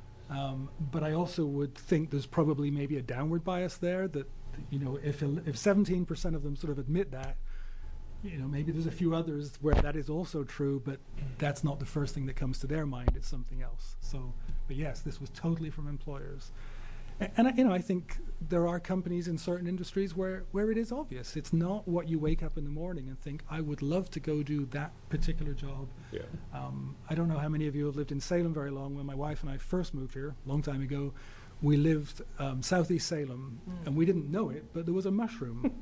But I also would think there's probably maybe a downward bias there that, if 17% of them sort of admit that, maybe there's a few others where that is also true, but that's not the first thing that comes to their mind. It's something else. So, but yes, this was totally from employers. And I think there are companies in certain industries where it is obvious. It's not what you wake up in the morning and think, I would love to go do that particular job. Yeah. I don't know how many of you have lived in Salem very long. When my wife and I first moved here, a long time ago, we lived southeast Salem, and we didn't know it, but there was a mushroom.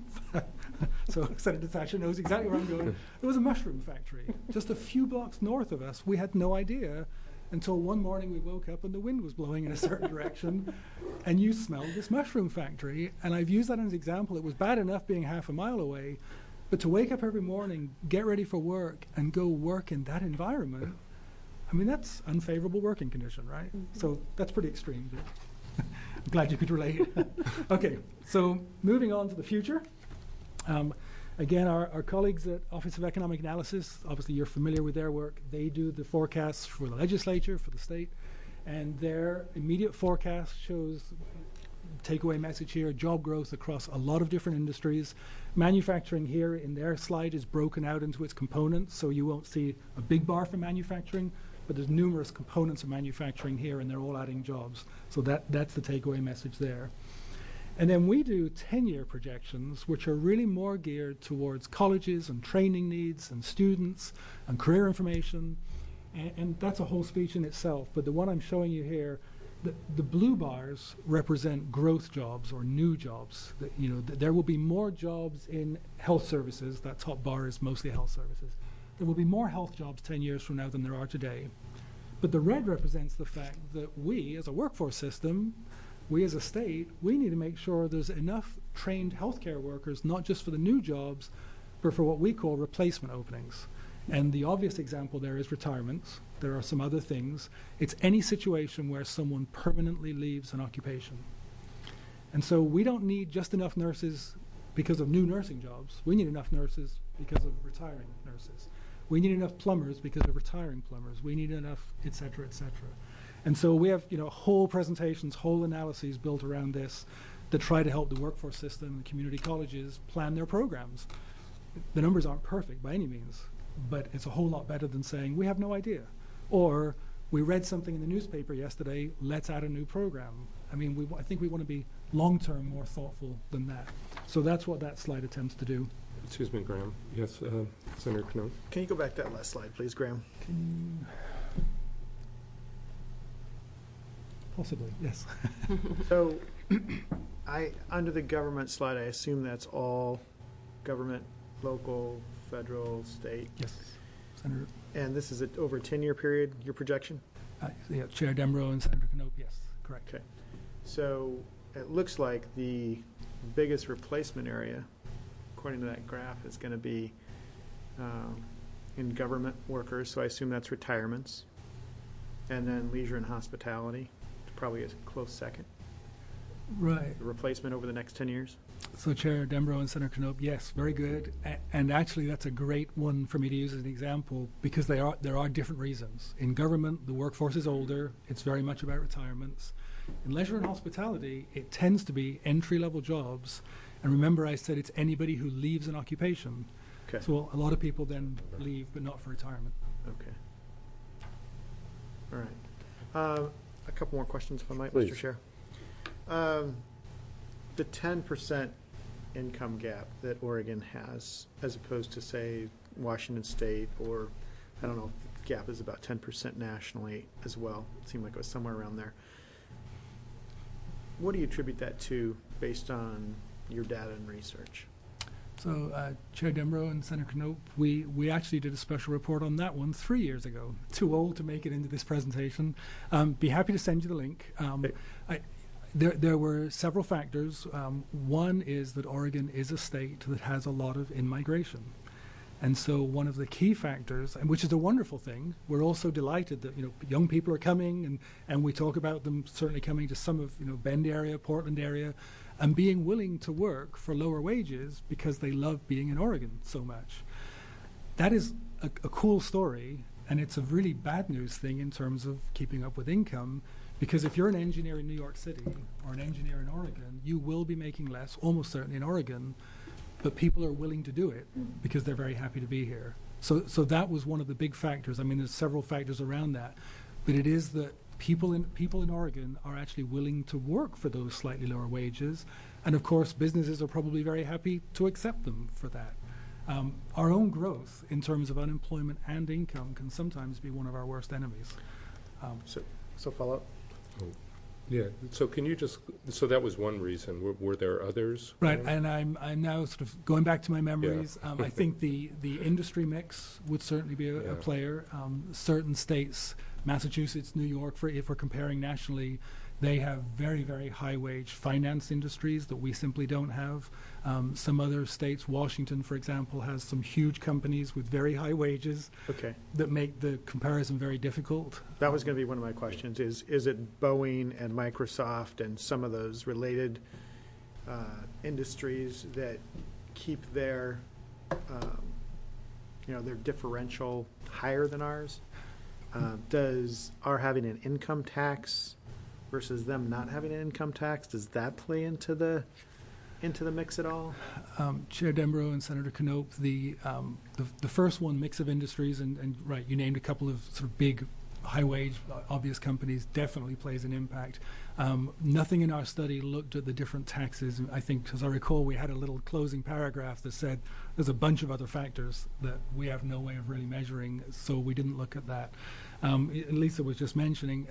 So Senator Thatcher knows exactly where I'm going. There was a mushroom factory just a few blocks north of us. We had no idea until one morning we woke up and the wind was blowing in a certain direction, and you smelled this mushroom factory. And I've used that as an example. It was bad enough being half a mile away, but to wake up every morning, get ready for work, and go work in that environment, I mean, that's unfavorable working condition, right? Mm-hmm. So that's pretty extreme. But I'm glad you could relate. Okay, so moving on to the future. Again, our colleagues at Office of Economic Analysis, obviously you're familiar with their work. They do the forecasts for the legislature, for the state, and their immediate forecast shows, takeaway message here, job growth across a lot of different industries. Manufacturing here in their slide is broken out into its components, so you won't see a big bar for manufacturing, but there's numerous components of manufacturing here, and they're all adding jobs. So that's the takeaway message there. And then we do 10-year projections, which are really more geared towards colleges and training needs and students and career information. And that's a whole speech in itself. But the one I'm showing you here, the blue bars represent growth jobs or new jobs. There will be more jobs in health services. That top bar is mostly health services. There will be more health jobs 10 years from now than there are today. But the red represents the fact that we, as a workforce system, we as a state, we need to make sure there's enough trained healthcare workers, not just for the new jobs, but for what we call replacement openings. And the obvious example there is retirements. There are some other things. It's any situation where someone permanently leaves an occupation. And so we don't need just enough nurses because of new nursing jobs. We need enough nurses because of retiring nurses. We need enough plumbers because of retiring plumbers. We need enough, et cetera, et cetera. And so we have, whole presentations, whole analyses built around this that try to help the workforce system and community colleges plan their programs. The numbers aren't perfect by any means, but it's a whole lot better than saying, we have no idea. Or, we read something in the newspaper yesterday, let's add a new program. I mean, I think we want to be long-term more thoughtful than that. So that's what that slide attempts to do. Excuse me, Graham. Yes, Senator Knoop. Can you go back to that last slide, please, Graham? Possibly, yes. So, under the government slide, I assume that's all government, local, federal, state? Yes, Senator. And this is over a 10-year period, your projection? Yeah, Chair Dembrow and Senator Knoop, yes, correct. Okay. So, it looks like the biggest replacement area, according to that graph, is going to be in government workers, so I assume that's retirements, and then leisure and hospitality. Probably a close second. Right. The replacement over the next 10 years? So Chair Dembrow and Senator Knoop, yes, very good. And actually that's a great one for me to use as an example because there are different reasons. In government, the workforce is older. It's very much about retirements. In leisure and hospitality, it tends to be entry-level jobs. And remember I said it's anybody who leaves an occupation. Okay. So a lot of people then leave, but not for retirement. Okay. All right. A couple more questions, if I might, Please. Mr. Chair. The 10% income gap that Oregon has, as opposed to, say, Washington State, or I don't know if the gap is about 10% nationally as well. It seemed like it was somewhere around there. What do you attribute that to based on your data and research? So Chair Dembrow and Senator Knoop, we actually did a special report on that one 3 years ago. Too old to make it into this presentation. Be happy to send you the link. There were several factors. One is that Oregon is a state that has a lot of in-migration. And so one of the key factors, and which is a wonderful thing, we're also delighted that young people are coming, and we talk about them certainly coming to some of Bend area, Portland area, and being willing to work for lower wages because they love being in Oregon so much. That is a cool story, and it's a really bad news thing in terms of keeping up with income, because if you're an engineer in New York City or an engineer in Oregon, you will be making less, almost certainly in Oregon, but people are willing to do it because they're very happy to be here. So that was one of the big factors. I mean, there's several factors around that, but it is that people in Oregon are actually willing to work for those slightly lower wages, and of course businesses are probably very happy to accept them for that. Our own growth in terms of unemployment and income can sometimes be one of our worst enemies. So follow up? Yeah, so can you so that was one reason. Were there others? Right, and I'm now sort of going back to my memories. Yeah. I think the industry mix would certainly be a player. Certain states, Massachusetts, New York, if we're comparing nationally, they have very, very high wage finance industries that we simply don't have. Some other states, Washington, for example, has some huge companies with very high wages that make the comparison very difficult. That was going to be one of my questions. Is it Boeing and Microsoft and some of those related industries that keep their their differential higher than ours? Does our having an income tax versus them not having an income tax, does that play into the mix at all? Chair Dembrow and Senator Knope, the first one, mix of industries, and right, you named a couple of sort of big, high-wage, obvious companies, definitely plays an impact. Nothing in our study looked at the different taxes. I think, as I recall, we had a little closing paragraph that said there's a bunch of other factors that we have no way of really measuring, so we didn't look at that. Lisa was just mentioning,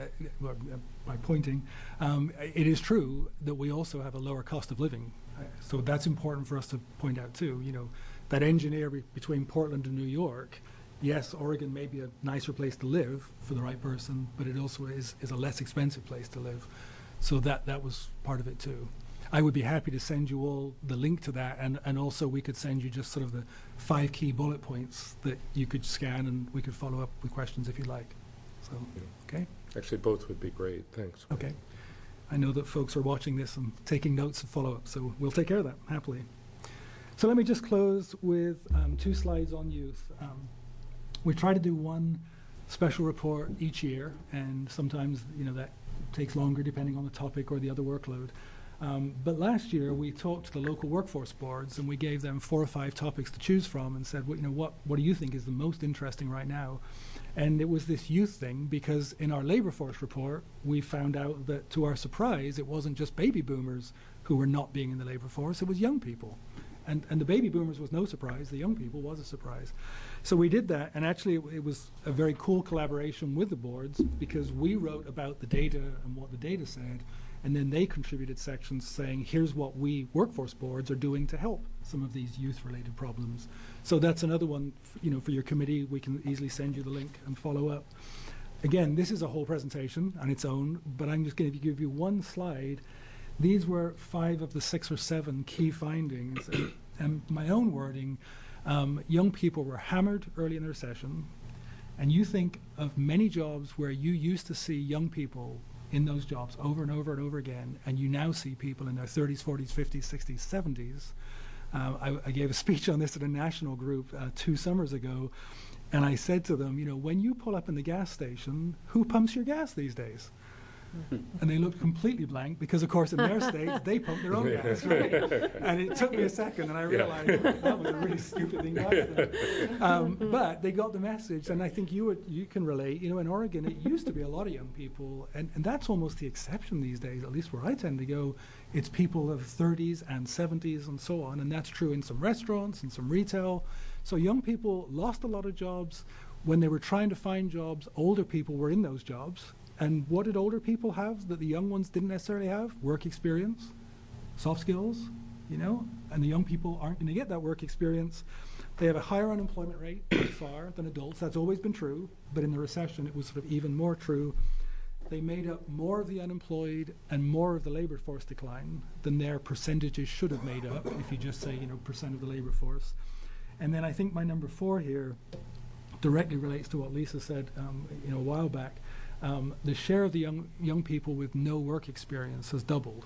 by pointing, it is true that we also have a lower cost of living. So that's important for us to point out too. That engineer between Portland and New York, yes, Oregon may be a nicer place to live for the right person, but it also is a less expensive place to live. So that was part of it too. I would be happy to send you all the link to that, and also we could send you just sort of the 5 key bullet points that you could scan, and we could follow up with questions if you'd like. So, okay? Actually, both would be great. Thanks. Okay. I know that folks are watching this and taking notes and follow up, so we'll take care of that happily. So let me just close with 2 slides on youth. We try to do one special report each year, and sometimes that takes longer depending on the topic or the other workload. But last year we talked to the local workforce boards, and we gave them 4 or 5 topics to choose from, and said, what do you think is the most interesting right now? And it was this youth thing, because in our labor force report we found out that, to our surprise, it wasn't just baby boomers who were not being in the labor force, it was young people. And the baby boomers was no surprise, the young people was a surprise. So we did that, and actually it was a very cool collaboration with the boards, because we wrote about the data and what the data said, and then they contributed sections saying, here's what we workforce boards are doing to help some of these youth-related problems. So that's another one, for your committee. We can easily send you the link and follow up. Again, this is a whole presentation on its own, but I'm just going to give you one slide. These were 5 of the 6 or 7 key findings. And my own wording, young people were hammered early in the recession, and you think of many jobs where you used to see young people in those jobs over and over and over again, and you now see people in their 30s, 40s, 50s, 60s, 70s. I gave a speech on this at a national group 2 summers ago, and I said to them, when you pull up in the gas station, who pumps your gas these days? And they looked completely blank, because of course in their states they pump their own gas, right? And it took me a second, and I realized that was a really stupid thing to ask them. But they got the message, and I think you can relate. In Oregon it used to be a lot of young people, and that's almost the exception these days, at least where I tend to go. It's people of 30s and 70s and so on, and that's true in some restaurants and some retail. So young people lost a lot of jobs. When they were trying to find jobs, older people were in those jobs. And what did older people have that the young ones didn't necessarily have? Work experience, soft skills, and the young people aren't going to get that work experience. They have a higher unemployment rate by far than adults. That's always been true, but in the recession it was sort of even more true. They made up more of the unemployed and more of the labor force decline than their percentages should have made up, if you just say, percent of the labor force. And then I think my number 4 here directly relates to what Lisa said a while back. The share of the young people with no work experience has doubled.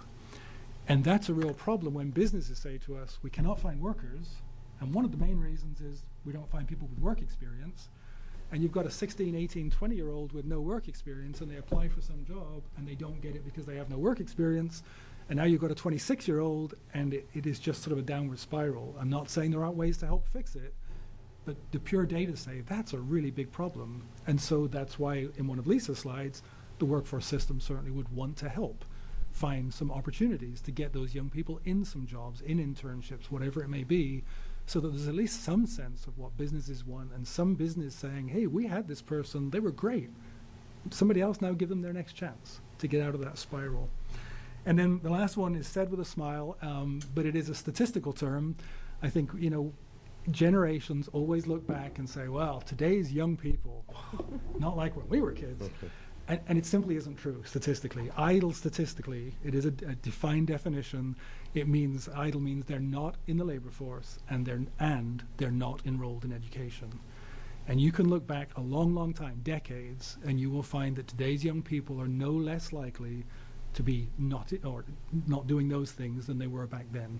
And that's a real problem when businesses say to us, we cannot find workers. And one of the main reasons is we don't find people with work experience. And you've got a 16, 18, 20-year-old with no work experience, and they apply for some job, and they don't get it because they have no work experience. And now you've got a 26-year-old, and it is just sort of a downward spiral. I'm not saying there aren't ways to help fix it, but the pure data say that's a really big problem. And so that's why in one of Lisa's slides, the workforce system certainly would want to help find some opportunities to get those young people in some jobs, in internships, whatever it may be, so that there's at least some sense of what businesses want, and some business saying, hey, we had this person, they were great. Somebody else now give them their next chance to get out of that spiral. And then the last one is said with a smile, but it is a statistical term. I think, generations always look back and say, well, today's young people, not like when we were kids. And it simply isn't true statistically. Idle statistically, it is a defined definition. It means idle means they're not in the labor force and they're not enrolled in education. And you can look back a long, long time, decades, and you will find that today's young people are no less likely to be not doing those things than they were back then.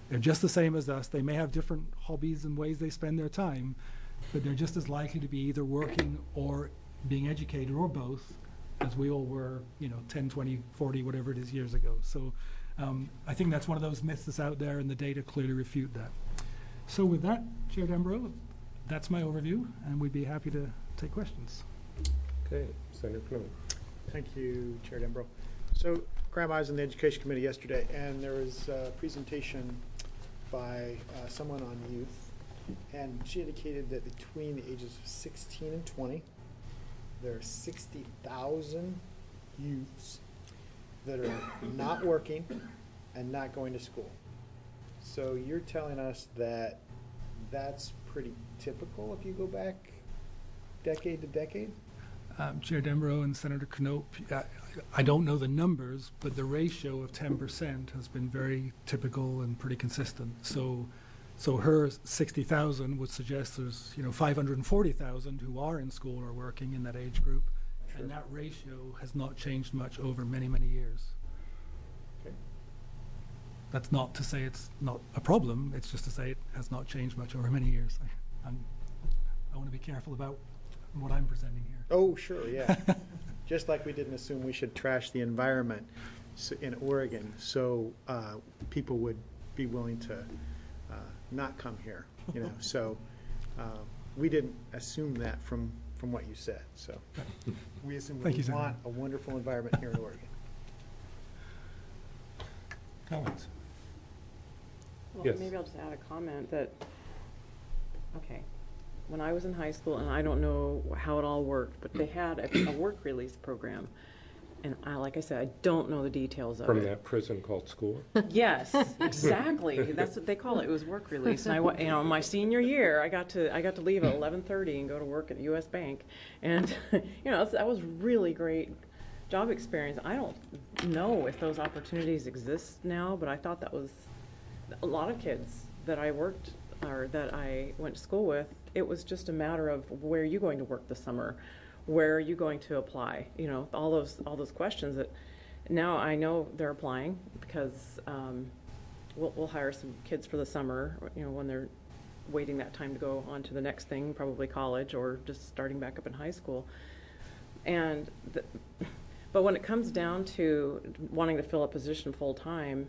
They're just the same as us. They may have different hobbies and ways they spend their time, but they're just as likely to be either working or being educated or both, as we all were, 10, 20, 40, whatever it is, years ago. So I think that's one of those myths that's out there, and the data clearly refute that. So with that, Chair Dembrow, that's my overview, and we'd be happy to take questions. Okay, Senator Knoll. Thank you, Chair Dembrow. So, Graham, I was in the Education Committee yesterday, and there was a presentation by someone on youth, and she indicated that between the ages of 16 and 20, there are 60,000 youths that are not working and not going to school. So you're telling us that that's pretty typical if you go back decade to decade? Chair Dembrow and Senator Knope, I don't know the numbers, but the ratio of 10% has been very typical and pretty consistent. So her 60,000 would suggest there's 540,000 who are in school or working in that age group, sure. And that ratio has not changed much over many, many years. Okay. That's not to say it's not a problem. It's just to say it has not changed much over many years. I want to be careful about what I'm presenting here. Oh, sure, yeah. Just like we didn't assume we should trash the environment in Oregon, so people would be willing to not come here, So we didn't assume that from what you said. So we assume we want a wonderful environment here in Oregon. Comments? Well, Yes. maybe I'll just add a comment that, okay, when I was in high school, and I don't know how it all worked, but they had a work release program. And like I said, I don't know the details of it. From that prison called school? Yes, exactly. That's what they call it. It was work release. And my senior year, I got to leave at 11:30 and go to work at the U.S. Bank. And, that was really great job experience. I don't know if those opportunities exist now, but I thought that was a lot of kids that I worked or that I went to school with. It was just a matter of where are you going to work this summer? Where are you going to apply? All those questions that now I know they're applying because we'll hire some kids for the summer, when they're waiting that time to go on to the next thing, probably college or just starting back up in high school. But when it comes down to wanting to fill a position full time,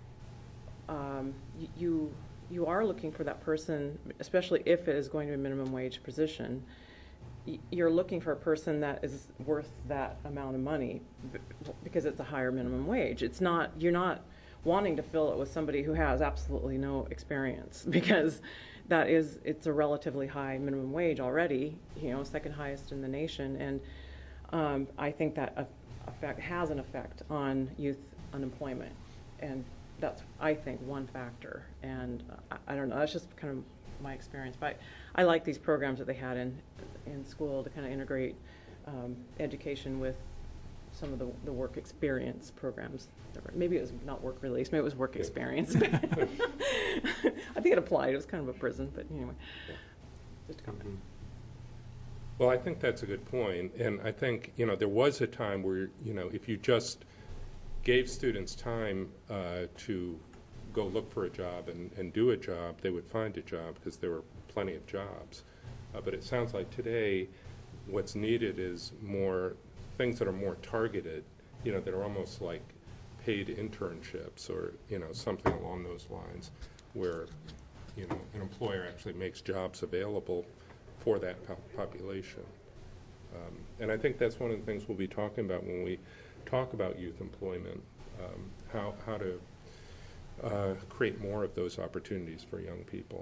you are looking for that person, especially if it is going to be a minimum wage position. You're looking for a person that is worth that amount of money because it's a higher minimum wage. You're not wanting to fill it with somebody who has absolutely no experience because it's a relatively high minimum wage already, second highest in the nation. And I think that has an effect on youth unemployment. And that's, I think, one factor. And I don't know, that's just kind of my experience. But I like these programs that they had in school to kind of integrate education with some of the work experience programs. Maybe it was not work release, maybe it was work experience. I think it applied. It was kind of a prison, but anyway. Just a comment. Well, I think that's a good point. And I think, there was a time where, if you just gave students time to go look for a job and do a job, they would find a job because there were plenty of jobs. But it sounds like today what's needed is more things that are more targeted, that are almost like paid internships or, something along those lines where, an employer actually makes jobs available for that population. And I think that's one of the things we'll be talking about when we talk about youth employment, how to create more of those opportunities for young people.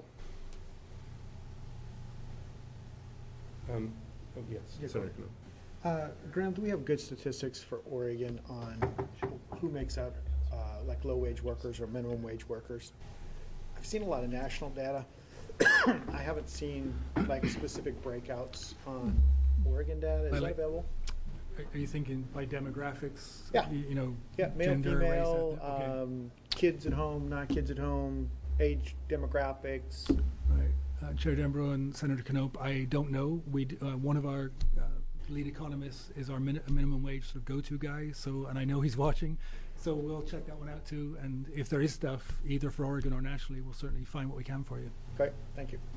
Yes, Senator Knope. Graham, do we have good statistics for Oregon on who makes out like low-wage workers or minimum wage workers? I've seen a lot of national data. I haven't seen like specific breakouts on Oregon data. Is that available? Are you thinking by demographics? Yeah. Yeah, male, gender, female, race, okay. Kids at home, not kids at home, age demographics. Right. Chair Dembrow and Senator Knope, I don't know. One of our lead economists is our minimum wage sort of go-to guy. So, and I know he's watching. So we'll check that one out too, and if there is stuff, either for Oregon or nationally, we'll certainly find what we can for you. Okay, thank you.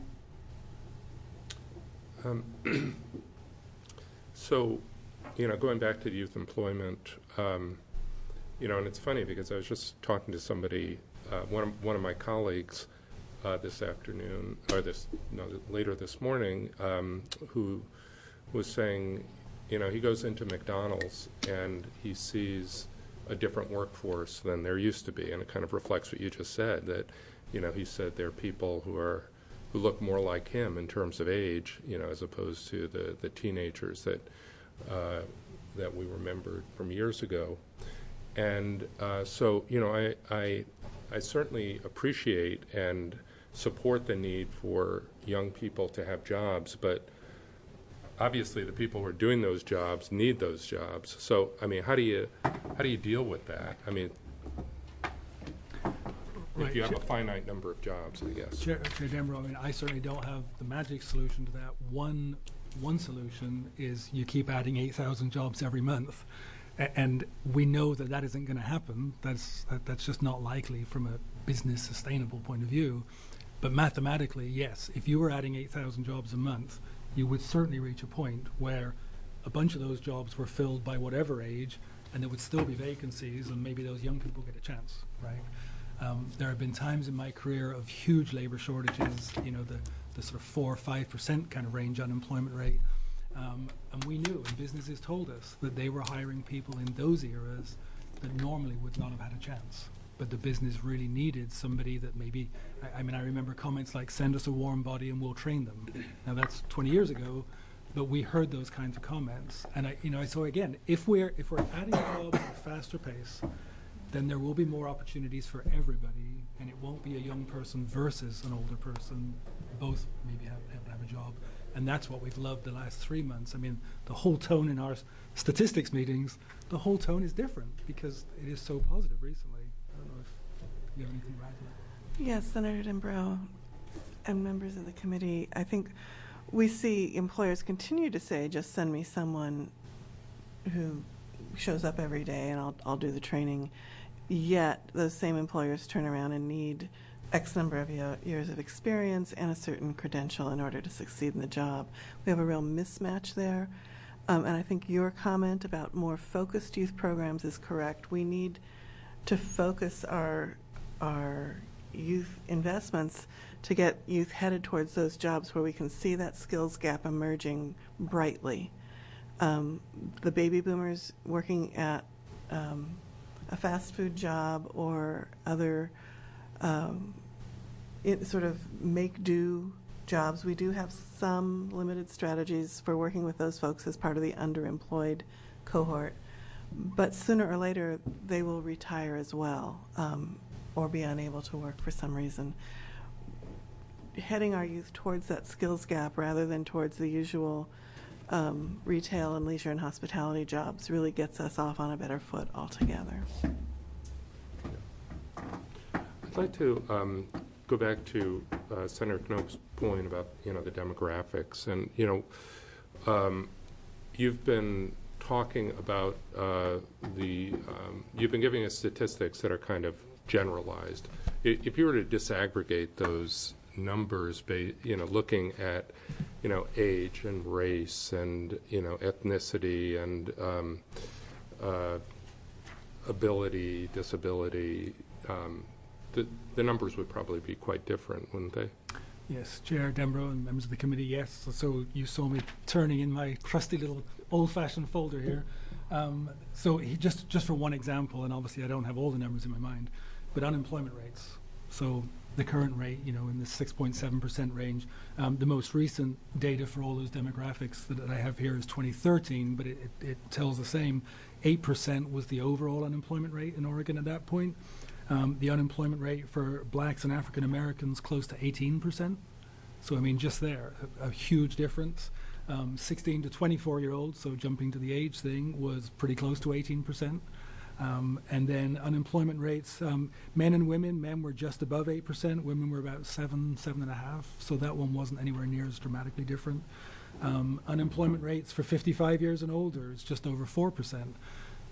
So, going back to youth employment, and it's funny because I was just talking to somebody, one of my colleagues this afternoon, or later this morning, who was saying, he goes into McDonald's and he sees a different workforce than there used to be, and it kind of reflects what you just said, that, he said there are people who look more like him in terms of age, as opposed to the teenagers that we remembered from years ago. And so, I certainly appreciate and support the need for young people to have jobs, but obviously the people who are doing those jobs need those jobs. So, I mean, how do you deal with that? I mean, if you have a finite number of jobs, I guess. Chair Dembrow, I mean, I certainly don't have the magic solution to that. One solution is you keep adding 8,000 jobs every month, and we know that isn't going to happen. That's just not likely from a business sustainable point of view. But mathematically, yes, if you were adding 8,000 jobs a month, you would certainly reach a point where a bunch of those jobs were filled by whatever age, and there would still be vacancies, and maybe those young people get a chance, right? There have been times in my career of huge labor shortages, the sort of 4 or 5% kind of range unemployment rate. And we knew, and businesses told us, that they were hiring people in those eras that normally would not have had a chance. But the business really needed somebody that maybe, I remember comments like, send us a warm body and we'll train them. Now that's 20 years ago, but we heard those kinds of comments. And so again, if we're adding jobs at a faster pace, then there will be more opportunities for everybody, and it won't be a young person versus an older person. Both maybe have a job. And that's what we've loved the last 3 months. I mean, the whole tone in our statistics meetings, the whole tone is different because it is so positive recently. I don't know if you have anything to add to that. Yes, Senator Dembrow and members of the committee, I think we see employers continue to say, just send me someone who shows up every day and I'll do the training. Yet those same employers turn around and need X number of years of experience and a certain credential in order to succeed in the job. We have a real mismatch there. And I think your comment about more focused youth programs is correct. We need to focus our youth investments to get youth headed towards those jobs where we can see that skills gap emerging brightly. The baby boomers working at a fast food job or other sort of make-do jobs. We do have some limited strategies for working with those folks as part of the underemployed cohort. But sooner or later, they will retire as well or be unable to work for some reason. Heading our youth towards that skills gap rather than towards the usual retail and leisure and hospitality jobs really gets us off on a better foot altogether. I'd like to go back to Senator Knope's point about the demographics, and you've been talking about you've been giving us statistics that are kind of generalized. If you were to disaggregate those numbers, looking at age and race and ethnicity and ability, disability, the numbers would probably be quite different, wouldn't they? Yes, Chair Dembrow and members of the committee, yes. So you saw me turning in my trusty little old-fashioned folder here. Just for one example, and obviously I don't have all the numbers in my mind, but unemployment rates. So the current rate, in the 6.7% range. The most recent data for all those demographics that I have here is 2013, but it tells the same. 8% was the overall unemployment rate in Oregon at that point. The unemployment rate for blacks and African Americans close to 18%. So, just there, a huge difference. 16 to 24-year-olds, so jumping to the age thing, was pretty close to 18%. And then unemployment rates, men and women, men were just above 8%, women were about 7.5%, so that one wasn't anywhere near as dramatically different. Unemployment rates for 55 years and older is just over 4%.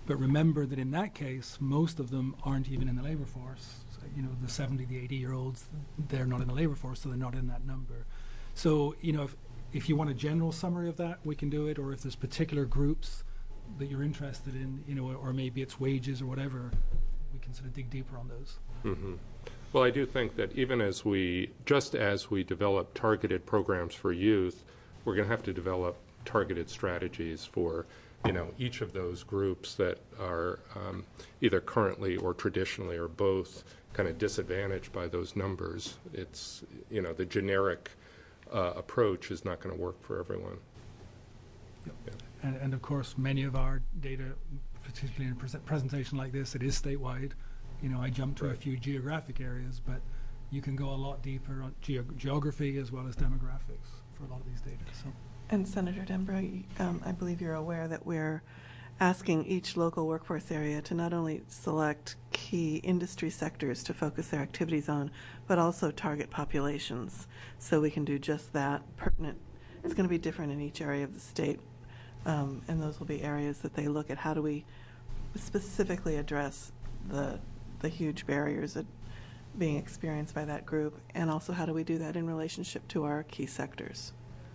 But remember that in that case, most of them aren't even in the labor force. So, you know, the 70, the 80-year-olds, they're not in the labor force, so they're not in that number. So, you know, if you want a general summary of that, we can do it, or if there's particular groups that you're interested in, you know, or maybe it's wages or whatever, we can sort of dig deeper on those. Mm-hmm. Well, I do think that even just as we develop targeted programs for youth, we're going to have to develop targeted strategies for, you know, each of those groups that are either currently or traditionally or both kind of disadvantaged by those numbers. It's, you know, the generic approach is not going to work for everyone. Yep. Yeah. And of course, many of our data, particularly in a presentation like this, it is statewide. You know, I jumped to a few geographic areas, but you can go a lot deeper on geography as well as demographics for a lot of these data. So. And Senator Denbrough, I believe you're aware that we're asking each local workforce area to not only select key industry sectors to focus their activities on, but also target populations. So we can do just that. Pertinent. It's going to be different in each area of the state. And those will be areas that they look at. How do we specifically address the huge barriers that being experienced by that group, and also how do we do that in relationship to our key sectors?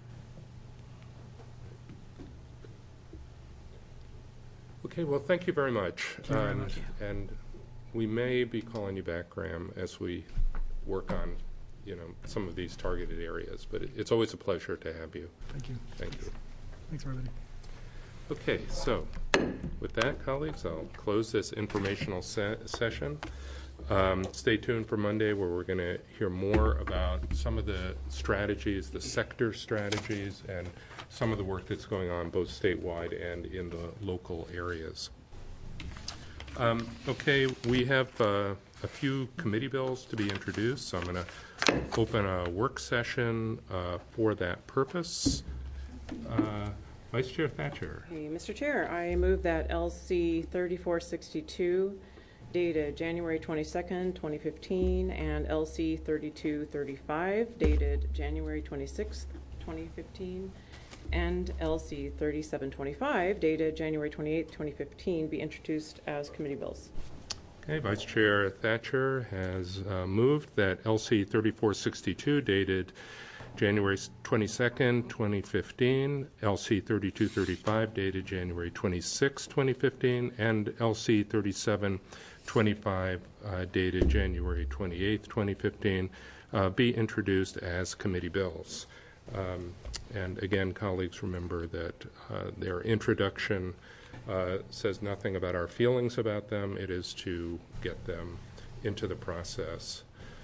Okay, well, thank you very much. Thank you very much. And we may be calling you back, Graham, as we work on, you know, some of these targeted areas. But it's always a pleasure to have you. Thank you. Thank you. Thanks, everybody. Okay, so with that, colleagues, I'll close this informational session. Stay tuned for Monday, where we're going to hear more about some of the strategies, the sector strategies, and some of the work that's going on both statewide and in the local areas. Okay, we have a few committee bills to be introduced, so I'm going to open a work session for that purpose. Vice Chair Thatcher. Hey, Mr. Chair, I move that LC 3462, dated January 22nd, 2015, and LC 3235, dated January 26th, 2015, and LC 3725, dated January 28th, 2015, be introduced as committee bills. Okay, Vice Chair Thatcher has moved that LC 3462, dated January 22nd, 2015, LC 3235, dated January 26, 2015, and LC 3725, dated January 28, 2015, be introduced as committee bills. And again, colleagues, remember that their introduction says nothing about our feelings about them. It is to get them into the process.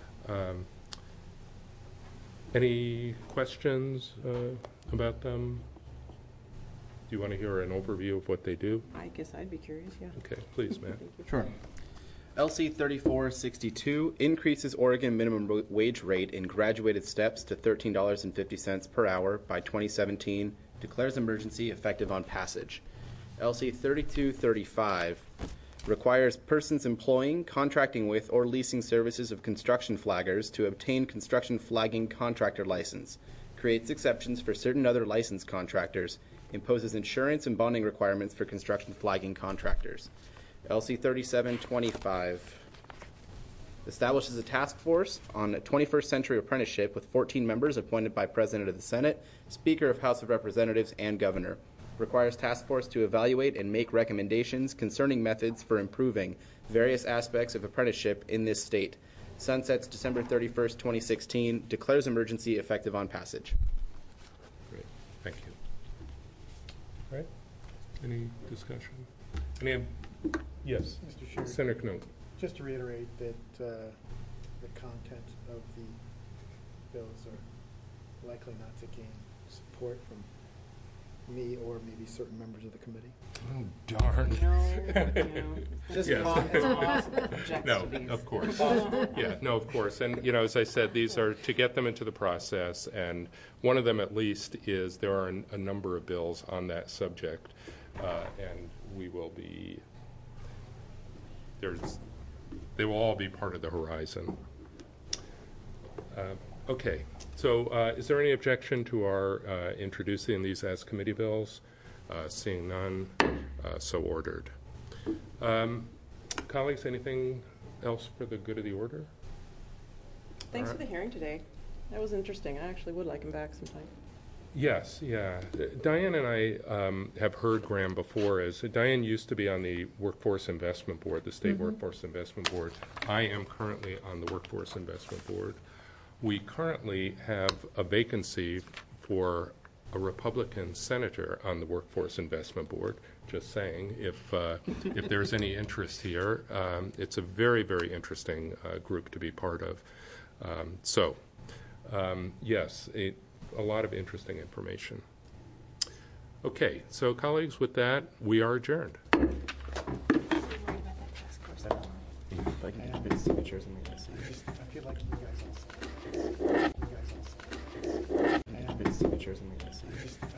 Any questions about them? Do you want to hear an overview of what they do? I guess I'd be curious, yeah. Okay, please, Matt. Sure. LC 3462 increases Oregon minimum wage rate in graduated steps to $13.50 per hour by 2017, declares emergency effective on passage. LC 3235 requires persons employing, contracting with, or leasing services of construction flaggers to obtain construction flagging contractor license, creates exceptions for certain other licensed contractors, imposes insurance and bonding requirements for construction flagging contractors. LC 3725 establishes a task force on a 21st century apprenticeship with 14 members appointed by President of the Senate, Speaker of House of Representatives, and Governor. Requires task force to evaluate and make recommendations concerning methods for improving various aspects of apprenticeship in this state. Sunsets December 31st, 2016. Declares emergency effective on passage. Great. Thank you. All right. Any discussion? Yes. Mr. Chair. Senator Knoop. Just to reiterate that the content of the bills are likely not to gain support from me or maybe certain members of the committee. Oh, darn. No. Just Yes. Object No, to these. of course. Yeah, no, of course. And, you know, as I said, these are to get them into the process, and one of them at least is there are a number of bills on that subject, and we will be, they will all be part of the horizon. Okay, so is there any objection to our introducing these as committee bills? Seeing none, so ordered. Colleagues, anything else for the good of the order? Thanks for the hearing today. That was interesting. I actually would like him back sometime. Yes, yeah. Diane and I have heard Graham before. As Diane used to be on the Workforce Investment Board, the State Workforce Investment Board. I am currently on the Workforce Investment Board. We currently have a vacancy for a Republican senator on the Workforce Investment Board. Just saying, if there's any interest here, it's a very, very interesting group to be part of. Yes, a lot of interesting information. Okay, so colleagues, with that, we are adjourned. If I can just get signatures and make this. I feel like you guys also. Signatures and make this.